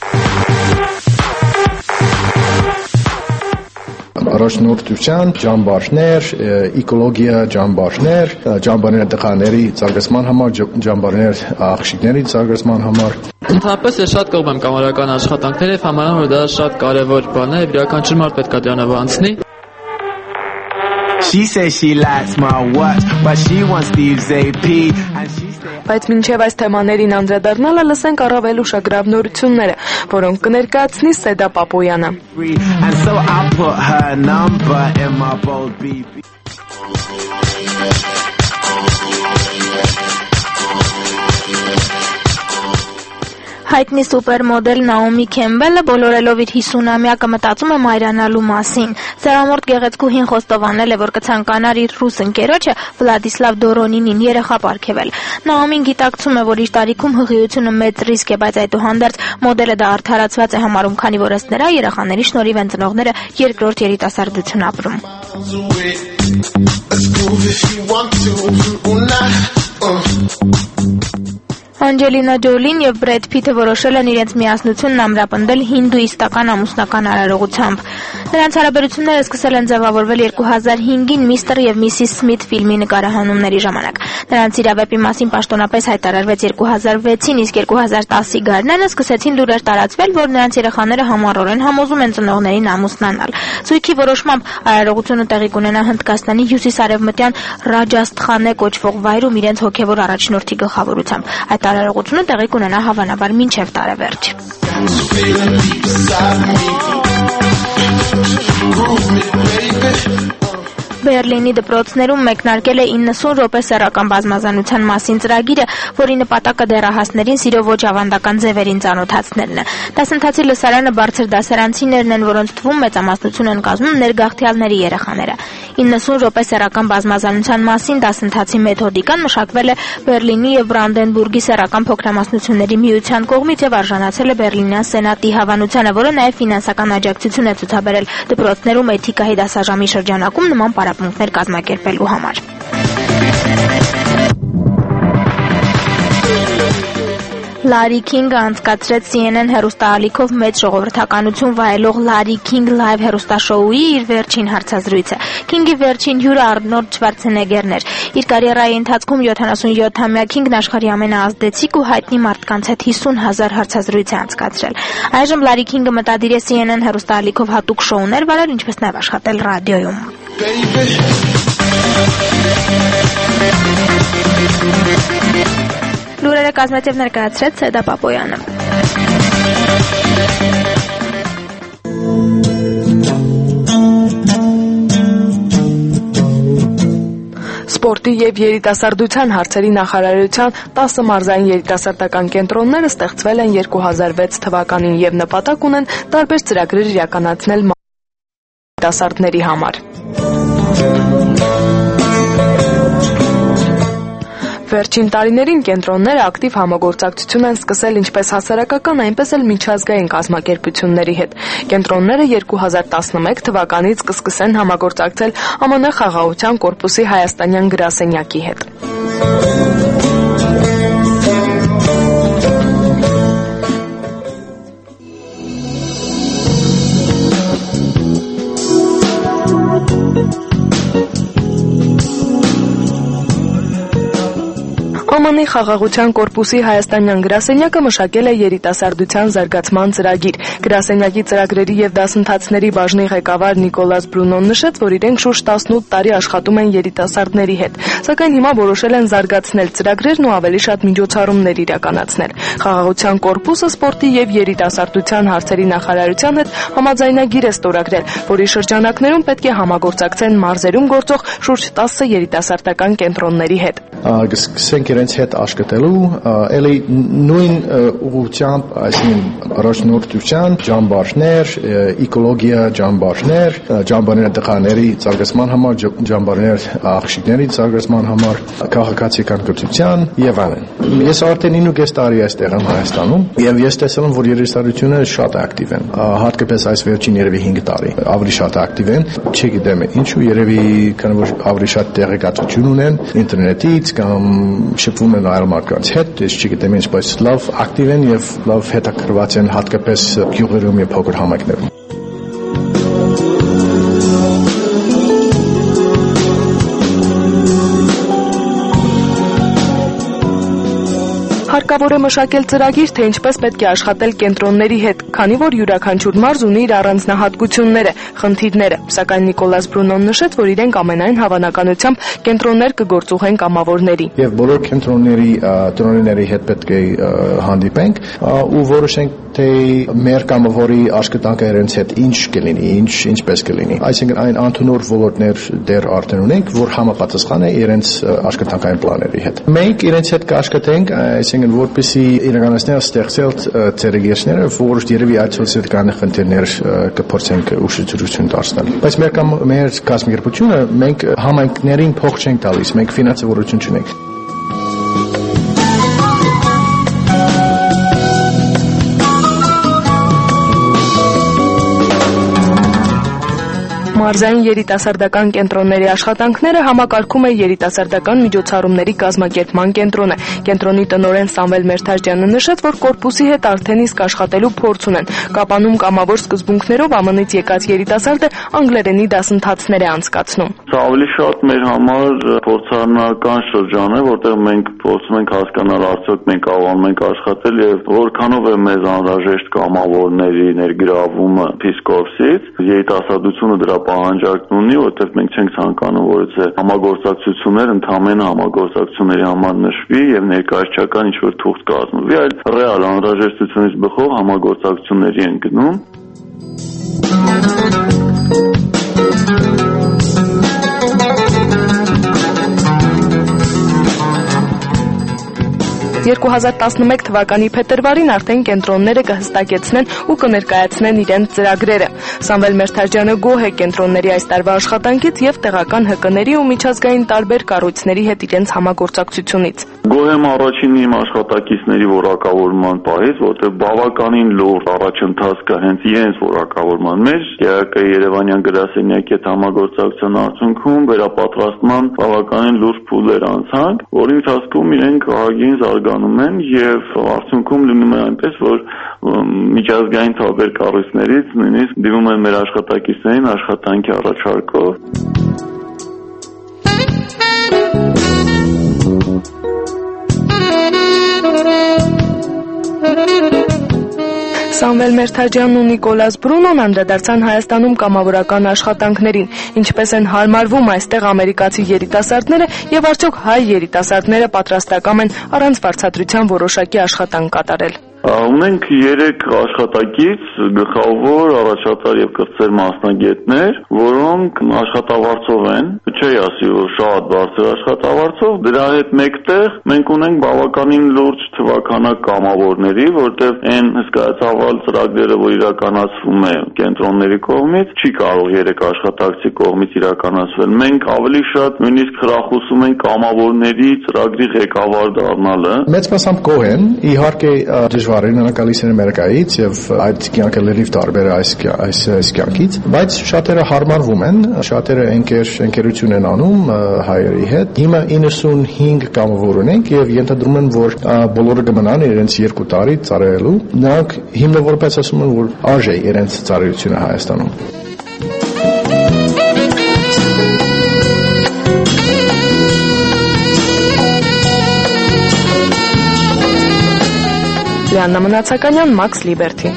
Առաջնորդության ջամբարներ, էկոլոգիա ջամբարներ, ջամբարներ տղաների զարգացման համար, ջամբարներ աղջիկների զարգացման համար։ Ընդհանրապես ես շատ կողմ եմ կամարական աշխատանքները եւ համարում որ դա շատ կարեւոր բան է, յուրաքանչյուր մարդ պետք է դրանով անցնի։ She says she likes my watch, but she wants Steve's AP. Բայց մինչև այս թեմաներին անդրադառնալը լսենք առավել ուշագրավ նորությունները, որոնք կներկայացնի Սեդա Պապոյանը։ And so I put her number in my bold BB. Հայտնի սուպերմոդել Նաոմի Քեմբելը բոլորելով իր 50-ամյակը մտածում է մայրանալու մասին։ Սերամորտ գեղեցկուհին խոստովանել է, որ կցանկանար իր ռուս ընկերոջը Վլադիսլավ Դորոնինին երեխա պարգևել։ Նաոմին գիտակցում է, որ իր տարիքում հղիությունը մեծ ռիսկ է, բայց այդուհանդերձ մոդելը դա արդարացված է համարում, քանի որ ըստ նրա երեխաների շնորհիվ են ծնողները երկրորդ երիտասարդություն ապրում։ Անջելինա Ջոլին եւ Բրեդ Փիթը որոշել են իրենց միասնությունն ամրապնդել հինդուիստական ամուսնական արարողությամբ։ Նրանց հարաբերությունները սկսել են ձևավորվել 2005-ին Միսթր եւ Միսիս Սմիթ ֆիլմի նկարահանումների ժամանակ։ Նրանց իրավեպի մասին պաշտոնապես հայտարարվեց 2006-ին, իսկ 2010-ի գարնանը սկսեցին լուրեր տարածվել, որ նրանց երեխաները համառորեն համոզում են ծնողներին ամուսնանալ։ Զույգի որոշմամբ արարողությունը տեղի կունենա Հնդկաստանի հյուսիսարևմտյան Ռաջասթխանե կոչվող վայրում իրենց հոգևոր առաջնորդի գլխավորությամբ։ Այդ արարողությունը տեղի կունենա հավանաբար մինչև տարեվերջ։ Բերլինի դպրոցներում մեկնարկել է 90 րոպե սեռական բազմազանության մասին ծրագիրը, որի նպատակը դեռահասներին սիրո ոչ ավանդական ձևերին ծանոթացնելն է։ Դասընթացի լսարանը բարձր դասարանցիներն են, որոնց թվում մեծամասնություն են կազմում ներգաղթյալների երեխաները։ 90 րոպե սեռական բազմազանության մասին դասընթացի մեթոդիկան մշակվել է Բերլինի եւ Բրանդենբուրգի սեռական փոքրամասնությունների միության կողմից եւ արժանացել է Բերլինյան սենատի հավանությանը, որը նաեւ ֆինանսական աջակցություն է ցուցաբերել դպրոցներում էթիկայի դասաժամի շրջանակում նման պարապմունքներ կազմակերպելու համար։ Լարի Քինգը անցկացրեց CNN հեռուստաալիքով մեծ ժողովրդականություն վայելող Լարի Քինգ լայվ հեռուստաշոուի իր վերջին հարցազրույցը։ Քինգի վերջին հյուրը Արնոլդ Շվարցենեգերն էր։ Իր կարիերայի ընթացքում 77-ամյա Քինգն աշխարհի ամենաազդեցիկ ու հայտնի մարդկանց հետ 50,000 հարցազրույց է անցկացրել։ Այժմ Լարի Քինգը մտադիր է CNN հեռուստաալիքով հատուկ շոուներ վարել, ինչպես նաև աշխատել ռադիոյում։ Լուրերը կազմեց եւ ներկայացրեց Սեդա Պապոյանը։ Սպորտի եւ երիտասարդության հարցերի նախարարության 10 մարզային երիտասարդական կենտրոնները ստեղծվել են 2006 թվականին եւ նպատակ ունեն տարբեր ծրագրեր իրականացնել երիտասարդների համար։ Վերջին տարիներին կենտրոնները ակտիվ համագործակցություն են սկսել ինչպես հասարակական, այնպես էլ միջազգային կազմակերպությունների հետ։ Կենտրոնները 2011 թվականից կսկսեն համագործակցել ԱՄՆ խաղաղության կորպուսի հայաստանյան գրասենյակի հետ։ ԱՄՆ խաղաղության կորպուսի հայաստանյան գրասենյակը մշակել է երիտասարդության զարգացման ծրագիր։ Գրասենյակի ծրագրերի եւ դասընթացների բաժնի ղեկավար Նիկոլաս Բրունոն նշեց, որ իրենք շուրջ 18 տարի աշխատում են երիտասարդների հետ։ սակայն հիմա որոշել են զարգացնել ծրագրերն ու ավելի շատ միջոցառումներ իրականացնել։ Խաղաղության կորպուսը սպորտի եւ երիտասարդության հարցերի նախարարության հետ համաձայնագիր է ստորագրել, որի շրջանակներում պետք է համագործակցեն մարզերում գործող շուրջ 10 երիտասարդական կենտրոնների հետ։ Սկսենք իրենց հետ աշխատելու, ելի նույն ուղղությամբ, այսինքն առաջնորդության, ջամբարներ, էկոլոգիա ջամբարներ, ջամբարների տղաների զարգացման համար, ջամբարներ աղջիկների զարգացման համար, քաղաքացիական կրթության եւ այլն։ Ես արդեն 9.5 տարի այստեղ եմ Հայաստանում եւ ես տեսել եմ, որ երիտասարդությունը շատ ակտիվ են, հատկապես այս վերջին երևի 5 տարի ավելի շատ ակտիվ են, չգիտեմ ինչու, երևի քանի որ ավելի շատ տեղեկատվություն ունեն ինտերնետից կամ շփվում են այլ մարդկանց հետ, ես չգիտեմ ինչ, բայց լավ ակտիվ են եւ լավ հետաքրքրված են հատկապես գյուղերում եւ փոքր համայնքներում։ Հարկավոր է մշակել ծրագիր, թե ինչպես պետք է աշխատել կենտրոնների հետ, քանի որ յուրաքանչյուր մարզ ունի իր առանձնահատկությունները, խնդիրները, սակայն Նիկոլաս Բրունոն նշեց, որ իրենք ամենայն հավանականությամբ կենտրոններ կգործուղեն կամավորների։ Եվ բոլոր կենտրոնների տնօրենների հետ պետք է հանդիպենք ու որոշենք, թե մեր կամավորի աշխատանքը իրենց հետ ինչ կլինի, ինչպես կլինի։ Այսինքն այն անթունոր ոլորտներ դեռ արդեն ունենք, որ համապատասխան է իրենց աշխատանքային պլանների հետ։ Մենք իրենց հետ կաշխատենք, այսինքն որպեսզի իրականացնել ստեղծել ծրագիրները, որ երևի այդ սոցիալական խնդիրներ կփորձենք ուշադրություն դարձնել։ Բայց մեր կազմակերպությունը մենք համայնքներին փող չենք տալիս, մենք ֆինանսավորություն չունենք։ Մարզային երիտասարդական կենտրոնների աշխատանքները համակարգում է երիտասարդական միջոցառումների կազմակերպման կենտրոնը։ Կենտրոնի տնօրեն Սամվել Մերթաջյանը նշեց, որ կորպուսի հետ արդեն իսկ աշխատելու փորձ ունեն։ Կապանում կամավոր սկզբունքներով ԱՄՆ-ից եկած երիտասարդը անգլերենի դասընթացներ է անցկացնում։ Սա ավելի շատ մեր համար փորձառնական շրջան է, որտեղ մենք փորձում ենք հասկանալ արդյոք մենք կարողանում ենք աշխատել եւ որքանով է մեզ անհրաժեշտ կամավորների ներգրավումը Peace Corps-ից, երիտասարդությունը դրա պահանջարկն ունի, որովհետև մենք չենք ցանկանում, որ це համագործակցություններ ընդհանրապես համագործակցությունների համար նշվի եւ ներկայացչական ինչ-որ թուղթ կազմվի, այլ ռեալ անհրաժեշտությունից բխող համագործակցությունների են գնում։ 2011 թվականի փետրվարին արդեն կենտրոնները կհստակեցնեն ու կներկայացնեն իրենց ծրագրերը։ Սամվել Մերթաջյանը գոհ է կենտրոնների այս տարվա աշխատանքից եւ տեղական ՀԿ-ների ու միջազգային տարբեր կառույցների հետ իրենց համագործակցությունից։ Գոհ եմ առաջին իմ աշխատակիցների որակավորման պահից, որտեղ բավականին լուրջ առաջընթաց կա հենց իրենց որակավորման մեջ, ԵԱԿ Երևանյան գրասենյակի հետ համագործակցության արդյունքում վերապատրաստման բավականին լուրջ փուլեր անցանք, որի ընթացքում իրենք ահագին զարգանում են եւ արդյունքում լինում է այնպես, որ միջազգային տարբեր կառույցներից նույնիսկ դիմում են մեր աշխատակիցներին աշխատանքի առաջարկով։ Սամվել Մերթաջյանն ու Նիկոլաս Բրունոն անդրադարձան Հայաստանում կամավորական աշխատանքներին, ինչպես են հարմարվում այստեղ ամերիկացի երիտասարդները եւ արդյոք հայ երիտասարդները պատրաստակամ են առանց վարձատրության որոշակի աշխատանք կատարել։ Ունենք 3 աշխատակից, գլխավոր, առաջատար եւ կրտսեր մասնագետներ, որոնք աշխատավարձով են, չի ասի, որ շատ բարձր աշխատավարձով, դրա հետ մեկտեղ մենք ունենք բավականին լուրջ թվականակ կամավորների, որտեղ այն հսկայածավալ ծրագրերը, որ իրականացվում է կենտրոնների կողմից, չի կարող 3 աշխատակցի կողմից իրականացվել։ Մենք ավելի շատ նույնիսկ խրախուսում ենք կամավորների ծրագրի ղեկավար դառնալը։ Մեծ մասամբ գոհ են, իհարկե դժվարին անակալիս են Ամերիկայից եւ այդ կյանքը լրիվ տարբեր է այս կյանքից, բայց շատերը հարմարվում են, շատերը ընկերություն են անում հայերի հետ։ Հիմա 95 կամավոր ունենք եւ ենթադրում են, որ բոլորը կմնան իրենց 2 տարի ծառայելու։ Նրանք հիմնավորապես ասում են, որ արժե իրենց ծառայությունը Հայաստանում։ Լիաննա Մնացականյան, Մաքս Լիբերթի։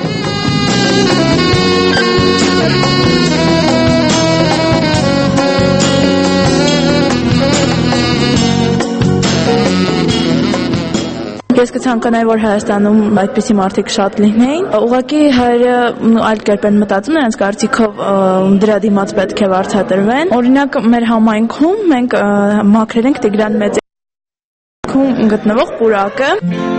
Ես կցանկանայի, որ Հայաստանում այդպիսի մարդիկ շատ լինեին։ Ուղղակի հայերը այլ կերպ են մտածում, նրանց կարծիքով դրա դիմաց պետք է վարձատրվեն։ Օրինակ, մեր համայնքում մենք մաքրել ենք Տիգրան Մեծի գտնվող պուրակը։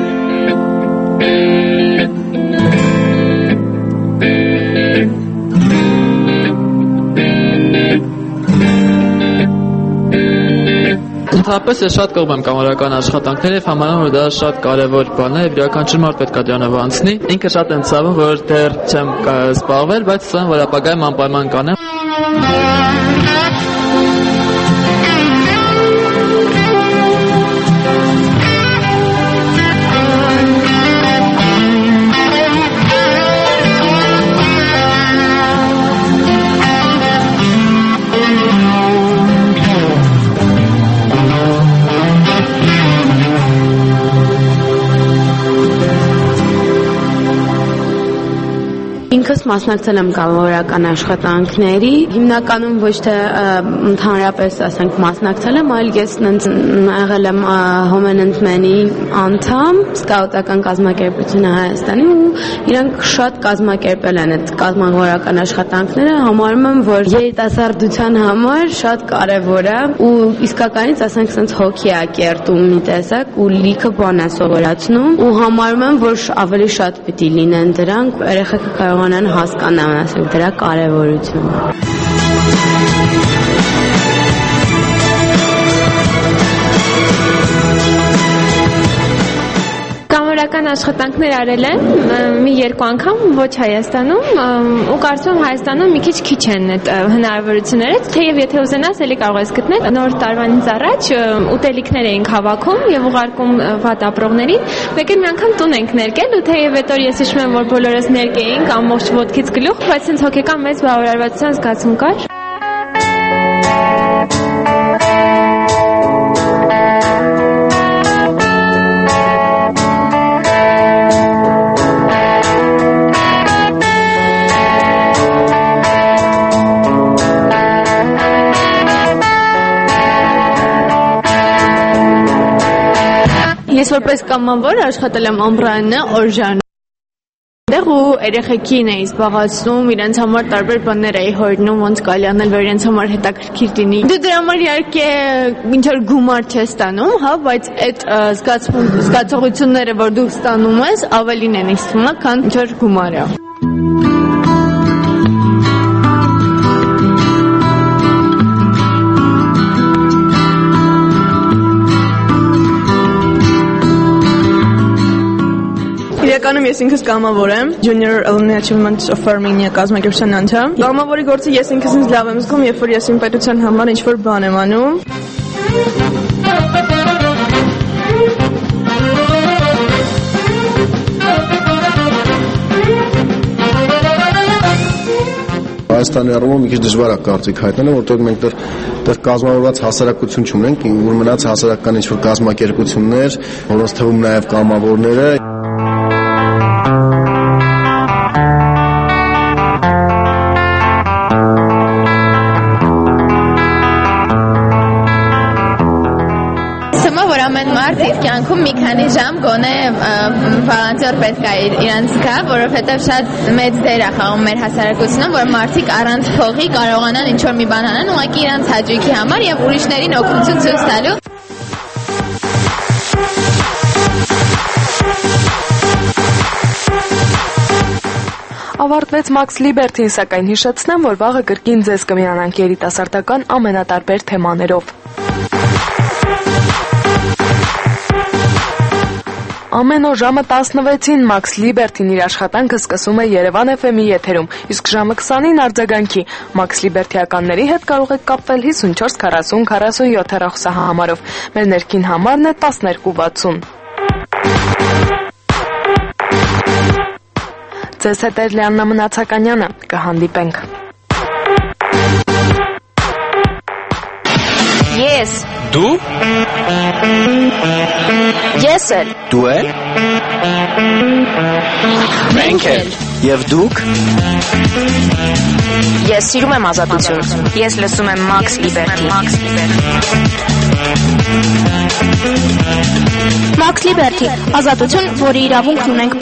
Ընդհանրապես ես շատ կողմ եմ կամարական աշխատանքները եւ համարում որ դա շատ կարեւոր բան է եւ յուրաքանչյուր մարդ պետք է դրանով անցնի։ Ինքը շատ եմ ցավում, որ դեռ չեմ զբաղվել, բայց ցույց որ ապագայում անպայման կանեմ։ Ինքս մասնակցել եմ կամավորական աշխատանքների, հիմնականում ոչ թե ընդհանրապես ասենք մասնակցել եմ, այլ ես եղել եմ Հոմենընդմենի անդամ, սկաուտական կազմակերպությունը Հայաստանի ու իրանք շատ կազմակերպել են այդ կամավորական աշխատանքները, համարում եմ, որ երիտասարդության համար շատ կարևոր է ու իսկականից ասենք sense հոգի է կերտում մի տեսակ ու լիքը բան է սովորացնում ու համարում եմ, որ ավելի շատ պիտի լինեն դրանք, երեխեքը կարողանան հասկանալ ասենք դրա կարևորությունը։ Կամավորական աշխատանքներ արել են մի երկու անգամ ոչ Հայաստանում ու կարծում եմ Հայաստանում մի քիչ են այդ հնարավորությունները, թեև եթե ուզենաս էլի կարող ես գտնել նոր տարվանից առաջ ուտելիքներ էինք հավաքում եւ ուղարկում վատ ապրողներին, մեկ էլ մի անգամ տուն ենք ներկել ու թեև այդ օր ես հիշում եմ որ բոլորս ներկեինք ամբողջ ոտքից գլուխ, բայց ինձ հոգեկան մեծ բավարարվածության զգացում կար։ Ես որպես կամավոր աշխատել եմ ամբրանը օրժանում ու երեխեքին էի զբաղացնում, իրենց համար տարբեր բաներ էի հորինում, ոնց կարելի անել, որ իրենց համար հետաքրքիր լինի։ Դու դրա համար իհարկե ինչ որ գումար չես ստանում, հա, բայց այդ զգացողությունները, որ դու ստանում ես, ավելին են իստում, քան ինչ որ գումարը։ Իրականում ես ինքս կամավոր եմ, Junior Alumni Achievement of Armenia կազմակերպության անդամ։ Կամավորի գործը ես ինքս ինձ լավ եմ զգում, երբ որ ես իմ պետության համար ինչ-որ բան եմ անում։ Հայաստանի առումով մի քիչ դժվար է կարծիք հայտնելը, որտեղ մենք դեռ կազմավորված հասարակություն չունենք, որ մնաց հասարակական ինչ-որ կազմակերպություններ, որոնց թվում նաև կամավորները։ Իր կյանքում մի քանի ժամ գոնե վոլոնտեր պետք է իրանց գա, որովհետև շատ մեծ դեր է խաղում մեր հասարակությունում, որ մարդիկ առանց փողի կարողանան ինչ-որ մի բան անեն, ուղղակի իրանց հաճույքի համար եւ ուրիշներին օգնություն ցույց տալու։ Ավարտվեց Max Liberty-ին, սակայն հիշեցնեմ, որ վաղը կրկին ձեզ կմիանանք երիտասարդական ամենատարբեր թեմաներով։ Ամեն օր ժամը 16-ին Max Liberty-ն իր աշխատանքը սկսում է Երևան FM-ի եթերում, իսկ ժամը 20-ին արձագանքի։ Max Liberty-ականների հետ կարող եք կապվել 54 40 47 հեռախոսահամարով։ Մեր ներքին համարն է 1260։ Ձեզ հետ է Լիաննա Մնացականյանը, կհանդիպենք։ Ես։ Դու։ Ես էլ։ Դու էլ։ Մենք էլ։ Եվ դուք։ Ես սիրում եմ ազատություն։ Ես լսում եմ Max Liberty։ Max Liberty, ազատություն, որի իրավունքն ունենք